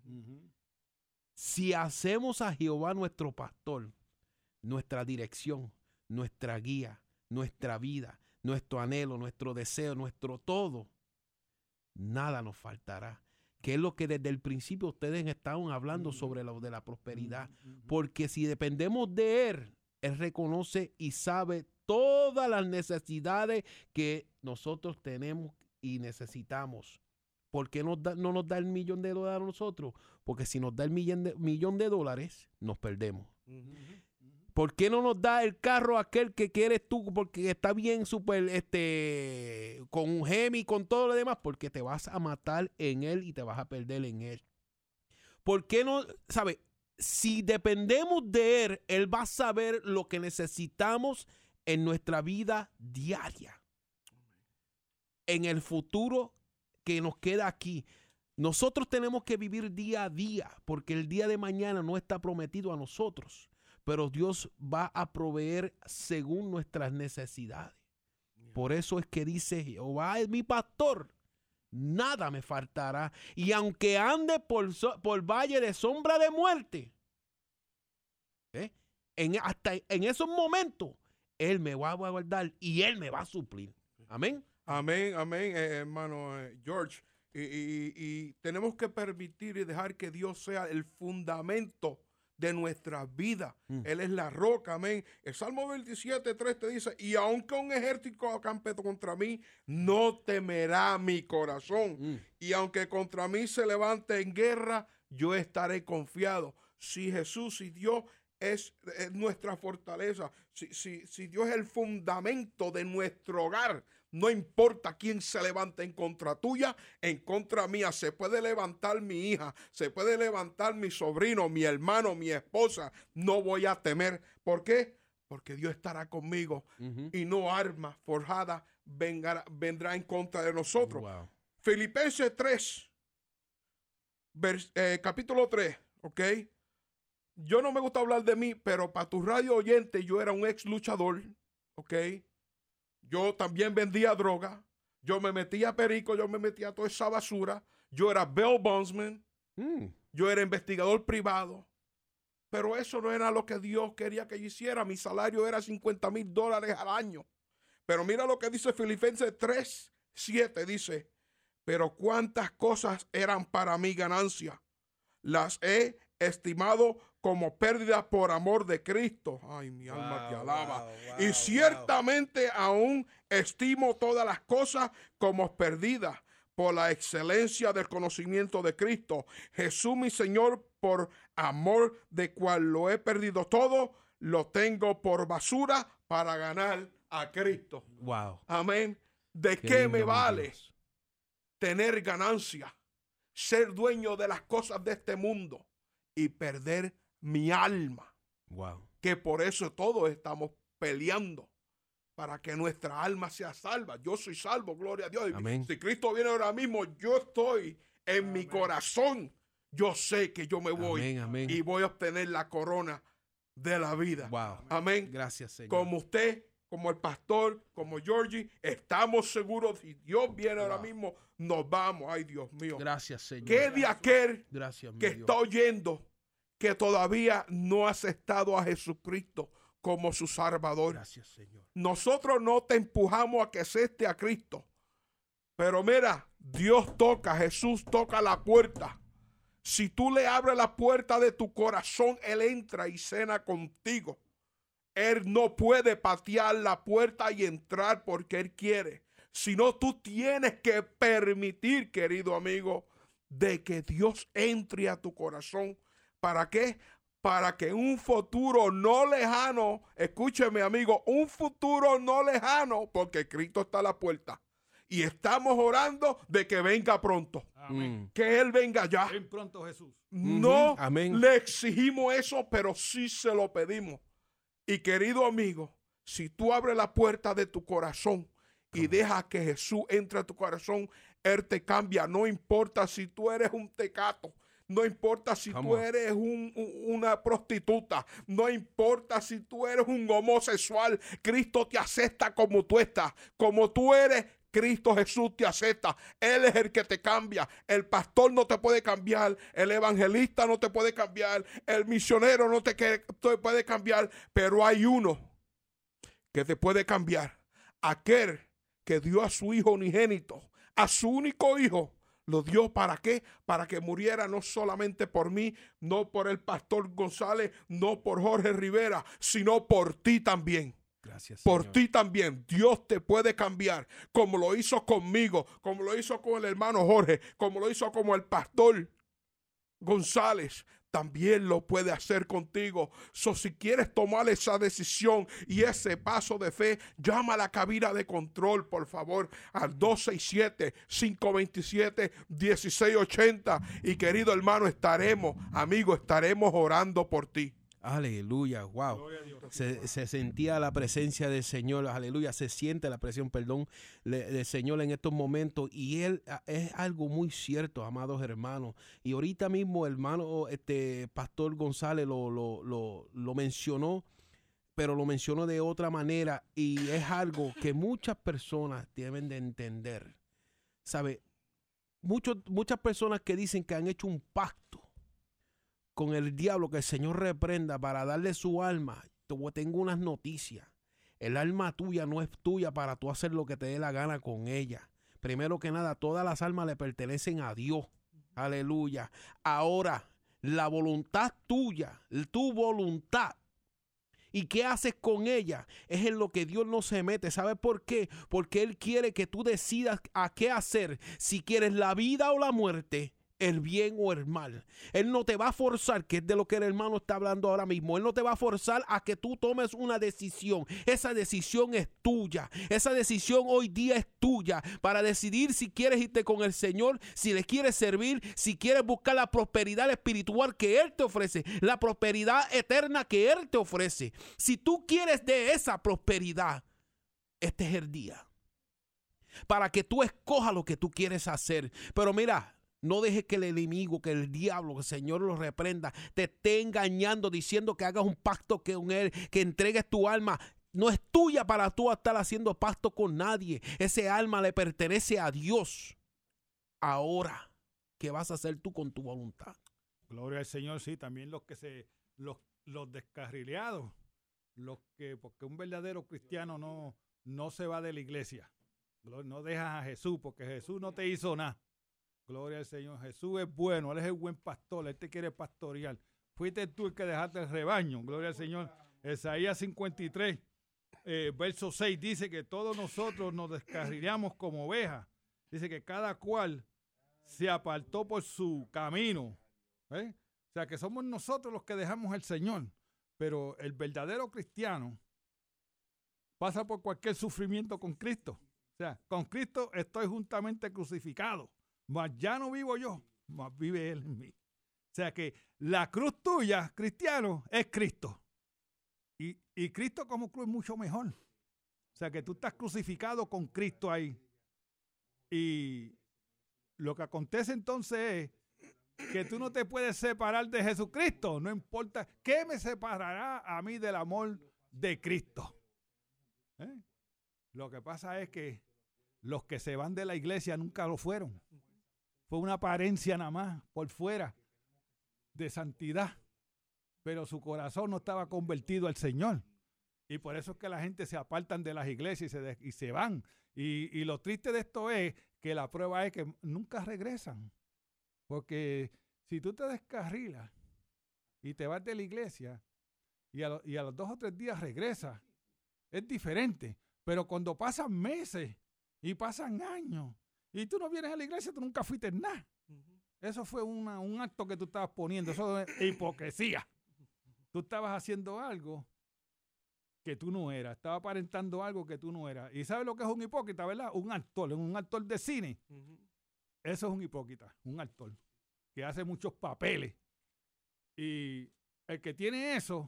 Si hacemos a Jehová nuestro pastor, nuestra dirección, nuestra guía, nuestra vida, nuestro anhelo, nuestro deseo, nuestro todo, nada nos faltará. Que es lo que desde el principio ustedes estaban hablando sobre lo de la prosperidad. Porque si dependemos de Él, Él reconoce y sabe todas las necesidades que nosotros tenemos y necesitamos. ¿Por qué no nos da el $1,000,000 a nosotros? Porque si nos da el millón de dólares, nos perdemos. ¿Por qué no nos da el carro aquel que quieres tú? Porque está bien súper, con un Gemi, con todo lo demás. Porque te vas a matar en él y te vas a perder en él. ¿Por qué no? ¿Sabe? Si dependemos de él, él va a saber lo que necesitamos en nuestra vida diaria. En el futuro que nos queda aquí. Nosotros tenemos que vivir día a día, porque el día de mañana no está prometido a nosotros. Pero Dios va a proveer según nuestras necesidades. Por eso es que dice, Jehová es mi pastor, nada me faltará. Y aunque ande por valle de sombra de muerte, hasta en esos momentos, Él me va a guardar y Él me va a suplir. Amén. Amén, amén, hermano George. Y tenemos que permitir y dejar que Dios sea el fundamento de nuestra vida. Él es la roca, amén. El Salmo 27:3 te dice, y aunque un ejército acampe contra mí, no temerá mi corazón. Y aunque contra mí se levante en guerra, yo estaré confiado. Si Jesús, si Dios es nuestra fortaleza, si Dios es el fundamento de nuestro hogar, no importa quién se levante en contra tuya, en contra mía. Se puede levantar mi hija, se puede levantar mi sobrino, mi hermano, mi esposa. No voy a temer. ¿Por qué? Porque Dios estará conmigo y no arma forjada vendrá en contra de nosotros. Wow. Filipenses 3, capítulo 3, ¿ok? Yo no me gusta hablar de mí, pero para tu radio oyente, yo era un ex luchador, ¿ok? Yo también vendía droga, yo me metía perico, yo me metía toda esa basura, yo era bail bondsman, yo era investigador privado, pero eso no era lo que Dios quería que yo hiciera. Mi salario era $50,000 al año. Pero mira lo que dice Filipenses 3:7, dice, pero cuántas cosas eran para mi ganancia, las he estimado como pérdida por amor de Cristo. Ay, mi alma te alaba. Y ciertamente aún estimo todas las cosas como perdidas por la excelencia del conocimiento de Cristo. Jesús mi Señor, por amor de cual lo he perdido todo, lo tengo por basura para ganar a Cristo. Wow. Amén. ¿De qué me lindo, vale Dios, tener ganancia, ser dueño de las cosas de este mundo y perder mi alma? wow. Que por eso todos estamos peleando para que nuestra alma sea salva. Yo soy salvo, gloria a Dios. Amén. Si Cristo viene ahora mismo, yo estoy en mi corazón. Yo sé que yo me voy Amén, amén. y voy a obtener la corona de la vida. Wow. Amén. Gracias, Señor. Como usted, como el pastor, como Georgie, estamos seguros, si Dios viene ahora mismo, nos vamos. Ay, Dios mío. Gracias, Señor. ¿Qué de aquel Gracias, mi que Dios. está oyendo que todavía no ha aceptado a Jesucristo como su Salvador? Gracias, Señor. Nosotros no te empujamos a que acepte a Cristo. Pero mira, Dios toca, Jesús toca la puerta. Si tú le abres la puerta de tu corazón, Él entra y cena contigo. Él no puede patear la puerta y entrar porque Él quiere. Sino tú tienes que permitir, querido amigo, de que Dios entre a tu corazón. ¿Para qué? Para que un futuro no lejano, escúcheme amigo, un futuro no lejano, porque Cristo está a la puerta. Y estamos orando de que venga pronto. Amén. Que Él venga ya. Ven pronto, Jesús. No Amén. le exigimos eso, pero sí se lo pedimos. Y querido amigo, si tú abres la puerta de tu corazón y dejas que Jesús entre a tu corazón, Él te cambia. No importa si tú eres un tecato. No importa si tú eres una prostituta. No importa si tú eres un homosexual. Cristo te acepta como tú estás. Como tú eres, Cristo Jesús te acepta. Él es el que te cambia. El pastor no te puede cambiar. El evangelista no te puede cambiar. El misionero no te puede cambiar. Pero hay uno que te puede cambiar. Aquel que dio a su hijo unigénito, a su único hijo. Lo dio ¿para qué? Para que muriera no solamente por mí, no por el pastor González, no por Jorge Rivera, sino por ti también. Gracias, Por Señor. ti también. Dios te puede cambiar, como lo hizo conmigo, como lo hizo con el hermano Jorge, como lo hizo con el pastor González. También lo puede hacer contigo. Si quieres tomar esa decisión y ese paso de fe, llama a la cabina de control, por favor, al 267-527-1680. Y querido hermano, estaremos orando por ti. Aleluya, wow. Gloria a Dios. Se sentía la presencia del Señor, aleluya, se siente la presión, del Señor en estos momentos, y Él es algo muy cierto, amados hermanos. Y ahorita mismo, hermano, Pastor González lo mencionó, pero lo mencionó de otra manera, y es algo que muchas personas deben de entender. ¿Sabe? Muchas personas que dicen que han hecho un pacto con el diablo, que el Señor reprenda para darle su alma. Tengo unas noticias. El alma tuya no es tuya para tú hacer lo que te dé la gana con ella. Primero que nada, todas las almas le pertenecen a Dios. Aleluya. Ahora, la voluntad tuya, tu voluntad, ¿y qué haces con ella? Es en lo que Dios no se mete. ¿Sabes por qué? Porque Él quiere que tú decidas a qué hacer. Si quieres la vida o la muerte, el bien o el mal. Él no te va a forzar, que es de lo que el hermano está hablando ahora mismo. Él no te va a forzar a que tú tomes una decisión. Esa decisión es tuya. Esa decisión hoy día es tuya para decidir si quieres irte con el Señor, si le quieres servir, si quieres buscar la prosperidad espiritual que Él te ofrece, la prosperidad eterna que Él te ofrece. Si tú quieres de esa prosperidad, este es el día para que tú escojas lo que tú quieres hacer. Pero mira, no dejes que el enemigo, que el diablo, que el Señor lo reprenda, te esté engañando diciendo que hagas un pacto con Él, que entregues tu alma. No es tuya para tú estar haciendo pacto con nadie. Ese alma le pertenece a Dios. Ahora, ¿qué vas a hacer tú con tu voluntad? Gloria al Señor, sí. También los descarrileados, porque un verdadero cristiano no se va de la iglesia. No dejas a Jesús, porque Jesús no te hizo nada. Gloria al Señor. Jesús es bueno, Él es el buen pastor, Él te quiere pastorear. Fuiste tú el que dejaste el rebaño. Gloria al Señor. Isaías 53, verso 6 dice que todos nosotros nos descarrileamos como ovejas. Dice que cada cual se apartó por su camino. O sea que somos nosotros los que dejamos al Señor. Pero el verdadero cristiano pasa por cualquier sufrimiento con Cristo. O sea, con Cristo estoy juntamente crucificado. Mas ya no vivo yo, mas vive Él en mí. O sea que la cruz tuya, cristiano, es Cristo. Y Cristo como cruz es mucho mejor. O sea que tú estás crucificado con Cristo ahí. Y lo que acontece entonces es que tú no te puedes separar de Jesucristo. No importa qué me separará a mí del amor de Cristo. Lo que pasa es que los que se van de la iglesia nunca lo fueron. Fue una apariencia nada más por fuera de santidad, pero su corazón no estaba convertido al Señor. Y por eso es que la gente se apartan de las iglesias y se van. Y lo triste de esto es que la prueba es que nunca regresan. Porque si tú te descarrilas y te vas de la iglesia y a los 2 o 3 días regresas, es diferente. Pero cuando pasan meses y pasan años y tú no vienes a la iglesia, tú nunca fuiste en nada. Eso fue un acto que tú estabas poniendo. Eso es hipocresía. Tú estabas haciendo algo que tú no eras. Estabas aparentando algo que tú no eras. ¿Y sabes lo que es un hipócrita, verdad? Un actor de cine. Eso es un hipócrita, un actor que hace muchos papeles. Y el que tiene eso,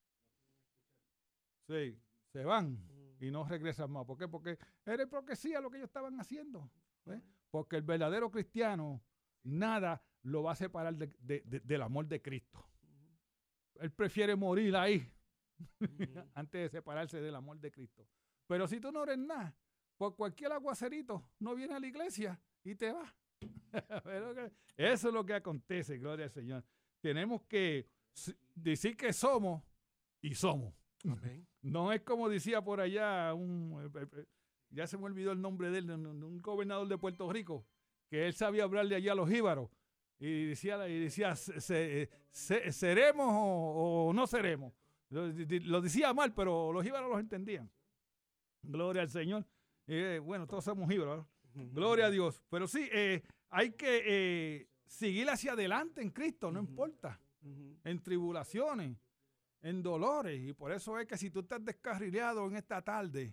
sí, se van y no regresan más. ¿Por qué? Porque era hipocresía lo que ellos estaban haciendo. Porque el verdadero cristiano nada lo va a separar del amor de Cristo. Él prefiere morir ahí antes de separarse del amor de Cristo. Pero si tú no eres nada, por cualquier aguacerito no viene a la iglesia y te vas. Eso es lo que acontece, gloria al Señor. Tenemos que decir que somos y somos. Amén. No es como decía por allá ya se me olvidó el nombre de él, un gobernador de Puerto Rico, que él sabía hablarle allá a los jíbaros y decía ¿seremos o no seremos? Lo decía mal, pero los jíbaros los entendían. Gloria al Señor. Bueno, todos somos jíbaros, ¿no? Gloria a Dios. Pero sí, hay que seguir hacia adelante en Cristo, no importa. En tribulaciones, en dolores. Y por eso es que si tú estás descarrileado en esta tarde,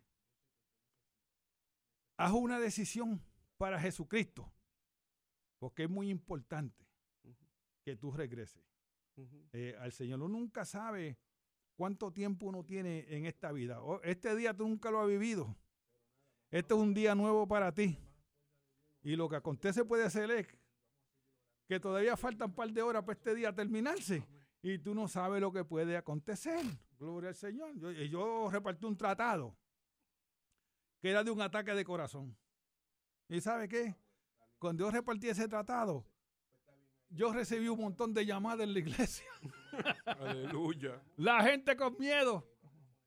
haz una decisión para Jesucristo, porque es muy importante que tú regreses al Señor. Uno nunca sabe cuánto tiempo uno tiene en esta vida. Este día tú nunca lo has vivido. Este es un día nuevo para ti. Y lo que acontece puede ser es que todavía faltan un par de horas para este día terminarse. Y tú no sabes lo que puede acontecer. Gloria al Señor. Yo repartí un tratado que era de un ataque de corazón. ¿Y sabe qué? Cuando yo repartí ese tratado, yo recibí un montón de llamadas en la iglesia. Aleluya. La gente con miedo.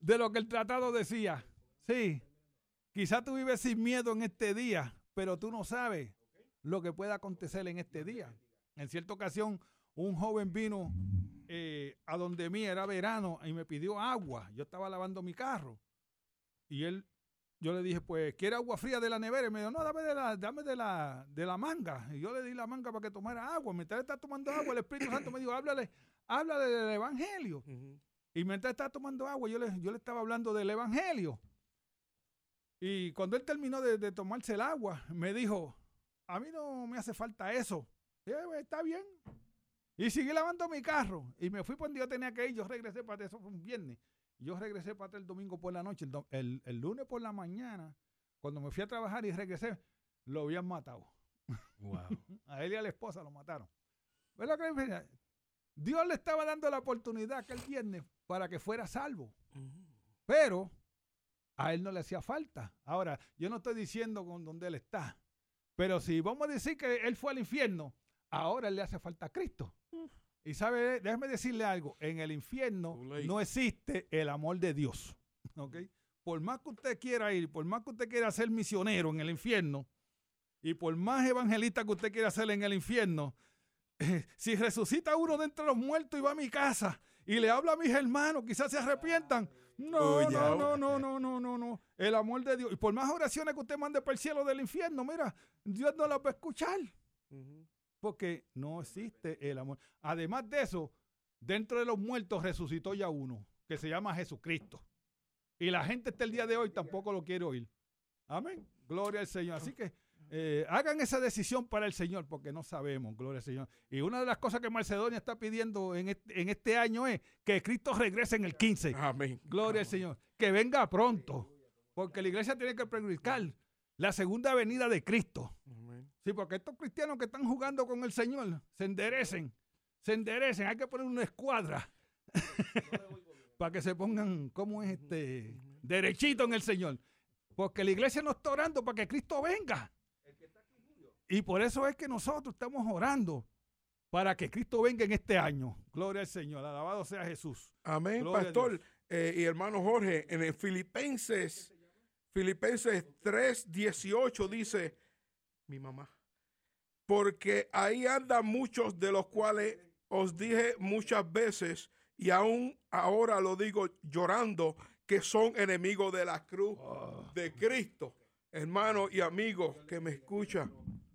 de lo que el tratado decía. Sí, quizás tú vives sin miedo en este día, pero tú no sabes lo que puede acontecer en este día. En cierta ocasión, un joven vino a donde mí, era verano, y me pidió agua. Yo estaba lavando mi carro. Y yo le dije, pues, ¿quiere agua fría de la nevera? Y me dijo, no, dame de la manga. Y yo le di la manga para que tomara agua. Mientras él está tomando agua, el Espíritu Santo me dijo, háblale del Evangelio. Y mientras estaba tomando agua, yo le estaba hablando del Evangelio. Y cuando él terminó de tomarse el agua, me dijo, a mí no me hace falta eso. Y yo, está bien. Y seguí lavando mi carro. Y me fui por donde yo tenía que ir. Yo regresé para eso, fue un viernes. Yo regresé para el domingo por la noche. El lunes por la mañana, cuando me fui a trabajar y regresé, lo habían matado. Wow. A él y a la esposa lo mataron. ¿Verdad que Dios le estaba dando la oportunidad aquel viernes para que fuera salvo? Pero a él no le hacía falta. Ahora, yo no estoy diciendo con dónde él está. Pero si vamos a decir que él fue al infierno, ahora él le hace falta a Cristo. Y sabe, déjeme decirle algo, en el infierno no existe el amor de Dios. ¿Okay? Por más que usted quiera ir, por más que usted quiera ser misionero en el infierno, y por más evangelista que usted quiera ser en el infierno, si resucita uno de entre los muertos y va a mi casa y le habla a mis hermanos, quizás se arrepientan. No. El amor de Dios. Y por más oraciones que usted mande para el cielo del infierno, mira, Dios no las va a escuchar. Porque no existe el amor. Además de eso, dentro de los muertos resucitó ya uno, que se llama Jesucristo. Y la gente hasta el día de hoy tampoco lo quiere oír. Amén. Gloria al Señor. Así que hagan esa decisión para el Señor, porque no sabemos, gloria al Señor. Y una de las cosas que Macedonia está pidiendo en este año es que Cristo regrese en el 15. Amén. Gloria al Señor. Que venga pronto, porque la iglesia tiene que predicar la segunda venida de Cristo. Amén. Sí, porque estos cristianos que están jugando con el Señor se enderecen. Hay que poner una escuadra para que se pongan, ¿cómo es derechito en el Señor? Porque la iglesia no está orando para que Cristo venga. Y por eso es que nosotros estamos orando para que Cristo venga en este año. Gloria al Señor. Alabado sea Jesús. Amén, Gloria pastor. Y hermano Jorge, en el Filipenses 3:18 dice, mi mamá, porque ahí andan muchos de los cuales os dije muchas veces, y aún ahora lo digo llorando, que son enemigos de la cruz de Cristo. Hermano y amigo que me escucha,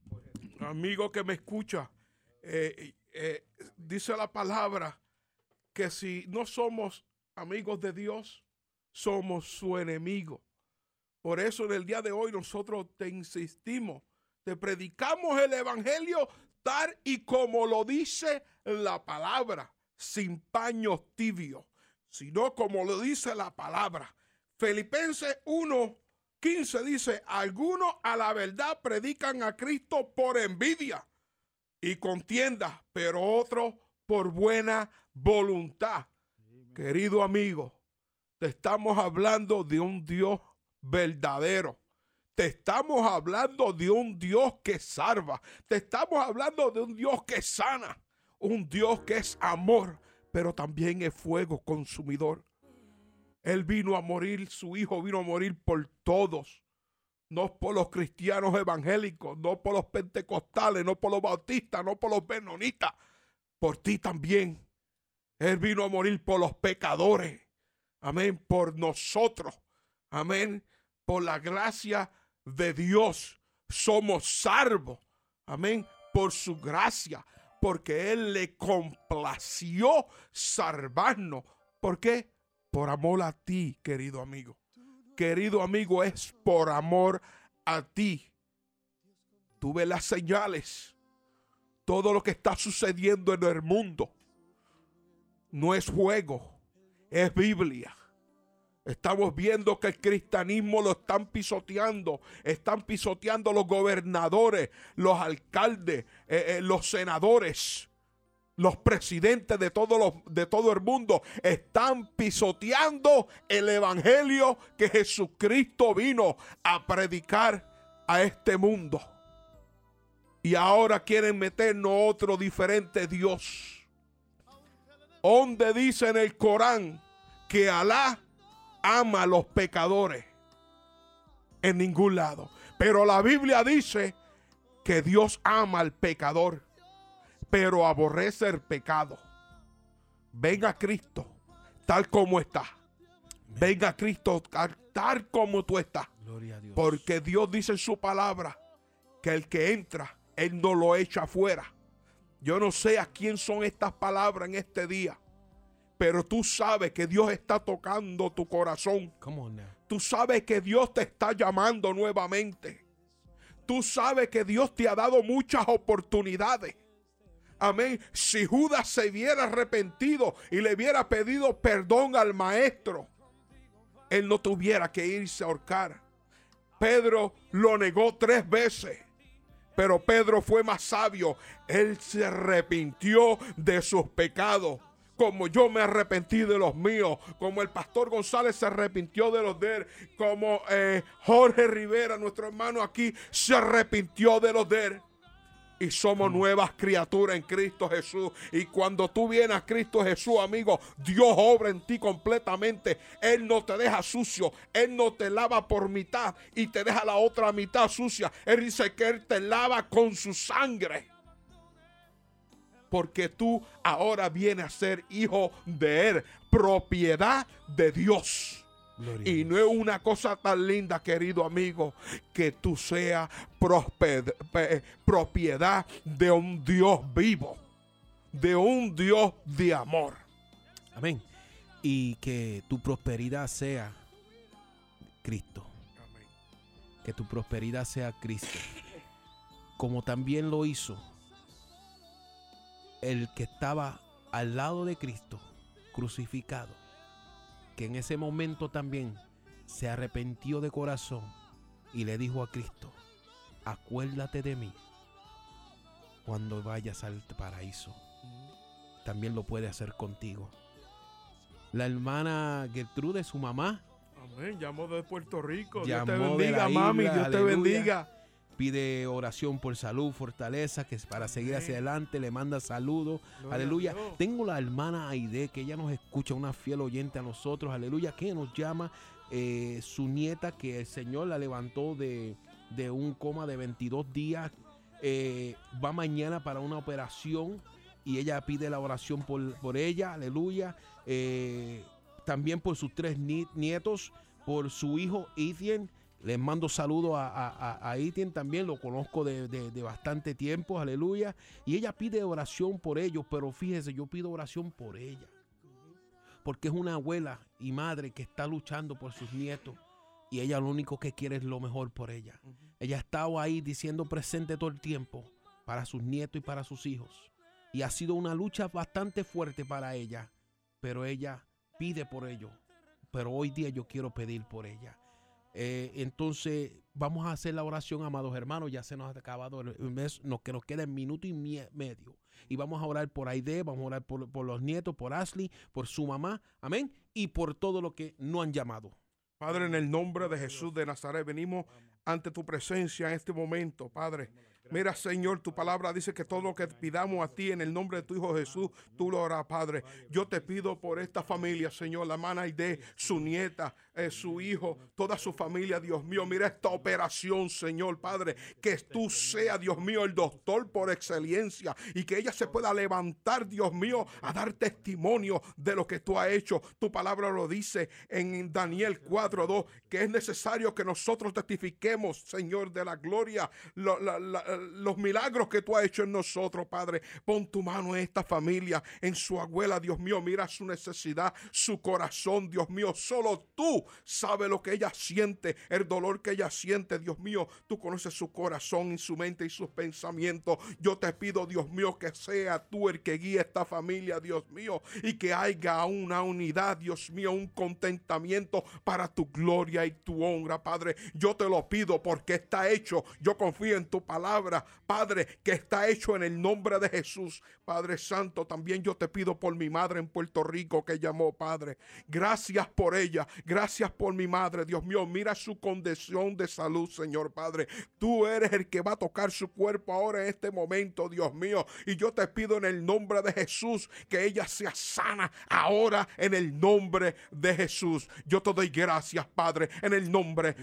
dice la palabra que si no somos amigos de Dios, somos su enemigo. Por eso en el día de hoy nosotros te insistimos, te predicamos el evangelio tal y como lo dice la palabra, sin paños tibios, sino como lo dice la palabra. Filipenses 1:15 dice, algunos a la verdad predican a Cristo por envidia y contienda, pero otros por buena voluntad. Querido amigo, te estamos hablando de un Dios verdadero. Te estamos hablando de un Dios que salva. Te estamos hablando de un Dios que sana. Un Dios que es amor, pero también es fuego consumidor. Él vino a morir, su hijo vino a morir por todos. No por los cristianos evangélicos, no por los pentecostales, no por los bautistas, no por los menonitas. Por ti también. Él vino a morir por los pecadores. Amén. Por nosotros. Amén. Por la gracia de Dios somos salvos. Amén. Por su gracia. Porque Él le complació salvarnos. ¿Por qué? Por amor a ti, querido amigo. Querido amigo, es por amor a ti. Tú ves las señales. Todo lo que está sucediendo en el mundo no es juego, es Biblia. Estamos viendo que el cristianismo lo están pisoteando los gobernadores, los alcaldes, los senadores, los presidentes de todo el mundo. Están pisoteando el evangelio que Jesucristo vino a predicar a este mundo. Y ahora quieren meternos otro diferente Dios. Donde dice en el Corán que Alá ama a los pecadores en ningún lado. Pero la Biblia dice que Dios ama al pecador, pero aborrece el pecado. Venga Cristo tal como está. Venga Cristo tal como tú estás. Gloria a Dios. Porque Dios dice en su palabra que el que entra, Él no lo echa afuera. Yo no sé a quién son estas palabras en este día, pero tú sabes que Dios está tocando tu corazón. Come on now. Tú sabes que Dios te está llamando nuevamente. Tú sabes que Dios te ha dado muchas oportunidades. Amén. Si Judas se hubiera arrepentido y le hubiera pedido perdón al maestro, él no tuviera que irse a ahorcar. Pedro lo negó 3 veces. Pero Pedro fue más sabio. Él se arrepintió de sus pecados, como yo me arrepentí de los míos, como el pastor González se arrepintió de los de él, como Jorge Rivera, nuestro hermano aquí, se arrepintió de los de él. Y somos nuevas criaturas en Cristo Jesús. Y cuando tú vienes a Cristo Jesús, amigo, Dios obra en ti completamente. Él no te deja sucio. Él no te lava por mitad y te deja la otra mitad sucia. Él dice que Él te lava con su sangre. Porque tú ahora vienes a ser hijo de Él, propiedad de Dios. Gloria Y a no es una cosa tan linda, querido amigo, que tú seas propiedad de un Dios vivo, de un Dios de amor. Amén. Y que tu prosperidad sea Cristo. Que tu prosperidad sea Cristo. Como también lo hizo el que estaba al lado de Cristo, crucificado, que en ese momento también se arrepintió de corazón y le dijo a Cristo: acuérdate de mí cuando vayas al paraíso. También lo puede hacer contigo. La hermana Gertrude, su mamá, Amén. Llamó de Puerto Rico. Llamó Dios te de bendiga, la isla, mami. Dios te aleluya. bendiga. pide oración por salud, fortaleza, que es para seguir hacia adelante, le manda saludos, aleluya. Tengo la hermana Aide, que ella nos escucha, una fiel oyente a nosotros, aleluya, que nos llama, su nieta, que el Señor la levantó de un coma de 22 días, va mañana para una operación y ella pide la oración por ella, aleluya. También por sus 3 nietos, por su hijo Ethan. Les mando saludos a Ethan también, lo conozco de bastante tiempo, aleluya. Y ella pide oración por ellos, pero fíjese, yo pido oración por ella, porque es una abuela y madre que está luchando por sus nietos, y ella lo único que quiere es lo mejor por ella. Ella ha estado ahí diciendo presente todo el tiempo para sus nietos y para sus hijos, y ha sido una lucha bastante fuerte para ella, pero ella pide por ellos. Pero hoy día yo quiero pedir por ella. Entonces vamos a hacer la oración, amados hermanos. Ya se nos ha acabado el mes, que nos queda 1 minuto y medio. Y vamos a orar por Aide, vamos a orar por los nietos, por Ashley, por su mamá, amén, y por todo lo que no han llamado. Padre, en el nombre de Jesús de Nazaret, venimos ante tu presencia en este momento, Padre. Mira, Señor, tu palabra dice que todo lo que pidamos a ti en el nombre de tu Hijo Jesús, tú lo harás, Padre. Yo te pido por esta familia, Señor, la hermana Aide, su nieta, su hijo, toda su familia, Dios mío. Mira esta operación, Señor, Padre, que tú seas, Dios mío, el doctor por excelencia y que ella se pueda levantar, Dios mío, a dar testimonio de lo que tú has hecho. Tu palabra lo dice en Daniel 4:2, que es necesario que nosotros testifiquemos, Señor, de la gloria, los milagros que tú has hecho en nosotros, Padre. Pon tu mano en esta familia, en su abuela, Dios mío. Mira su necesidad, su corazón, Dios mío. Solo tú sabes lo que ella siente, el dolor que ella siente, Dios mío. Tú conoces su corazón y su mente y sus pensamientos. Yo te pido, Dios mío, que sea tú el que guíe esta familia, Dios mío, y que haya una unidad, Dios mío, un contentamiento para tu gloria y tu honra, Padre. Yo te lo pido porque está hecho. Yo confío en tu palabra palabra, Padre, que está hecho en el nombre de Jesús. Padre Santo, también yo te pido por mi madre en Puerto Rico que llamó, Padre. Gracias por ella, gracias por mi madre, Dios mío. Mira su condición de salud, Señor Padre. Tú eres el que va a tocar su cuerpo ahora en este momento, Dios mío. Y yo te pido en el nombre de Jesús que ella sea sana ahora en el nombre de Jesús. Yo te doy gracias, Padre, en el nombre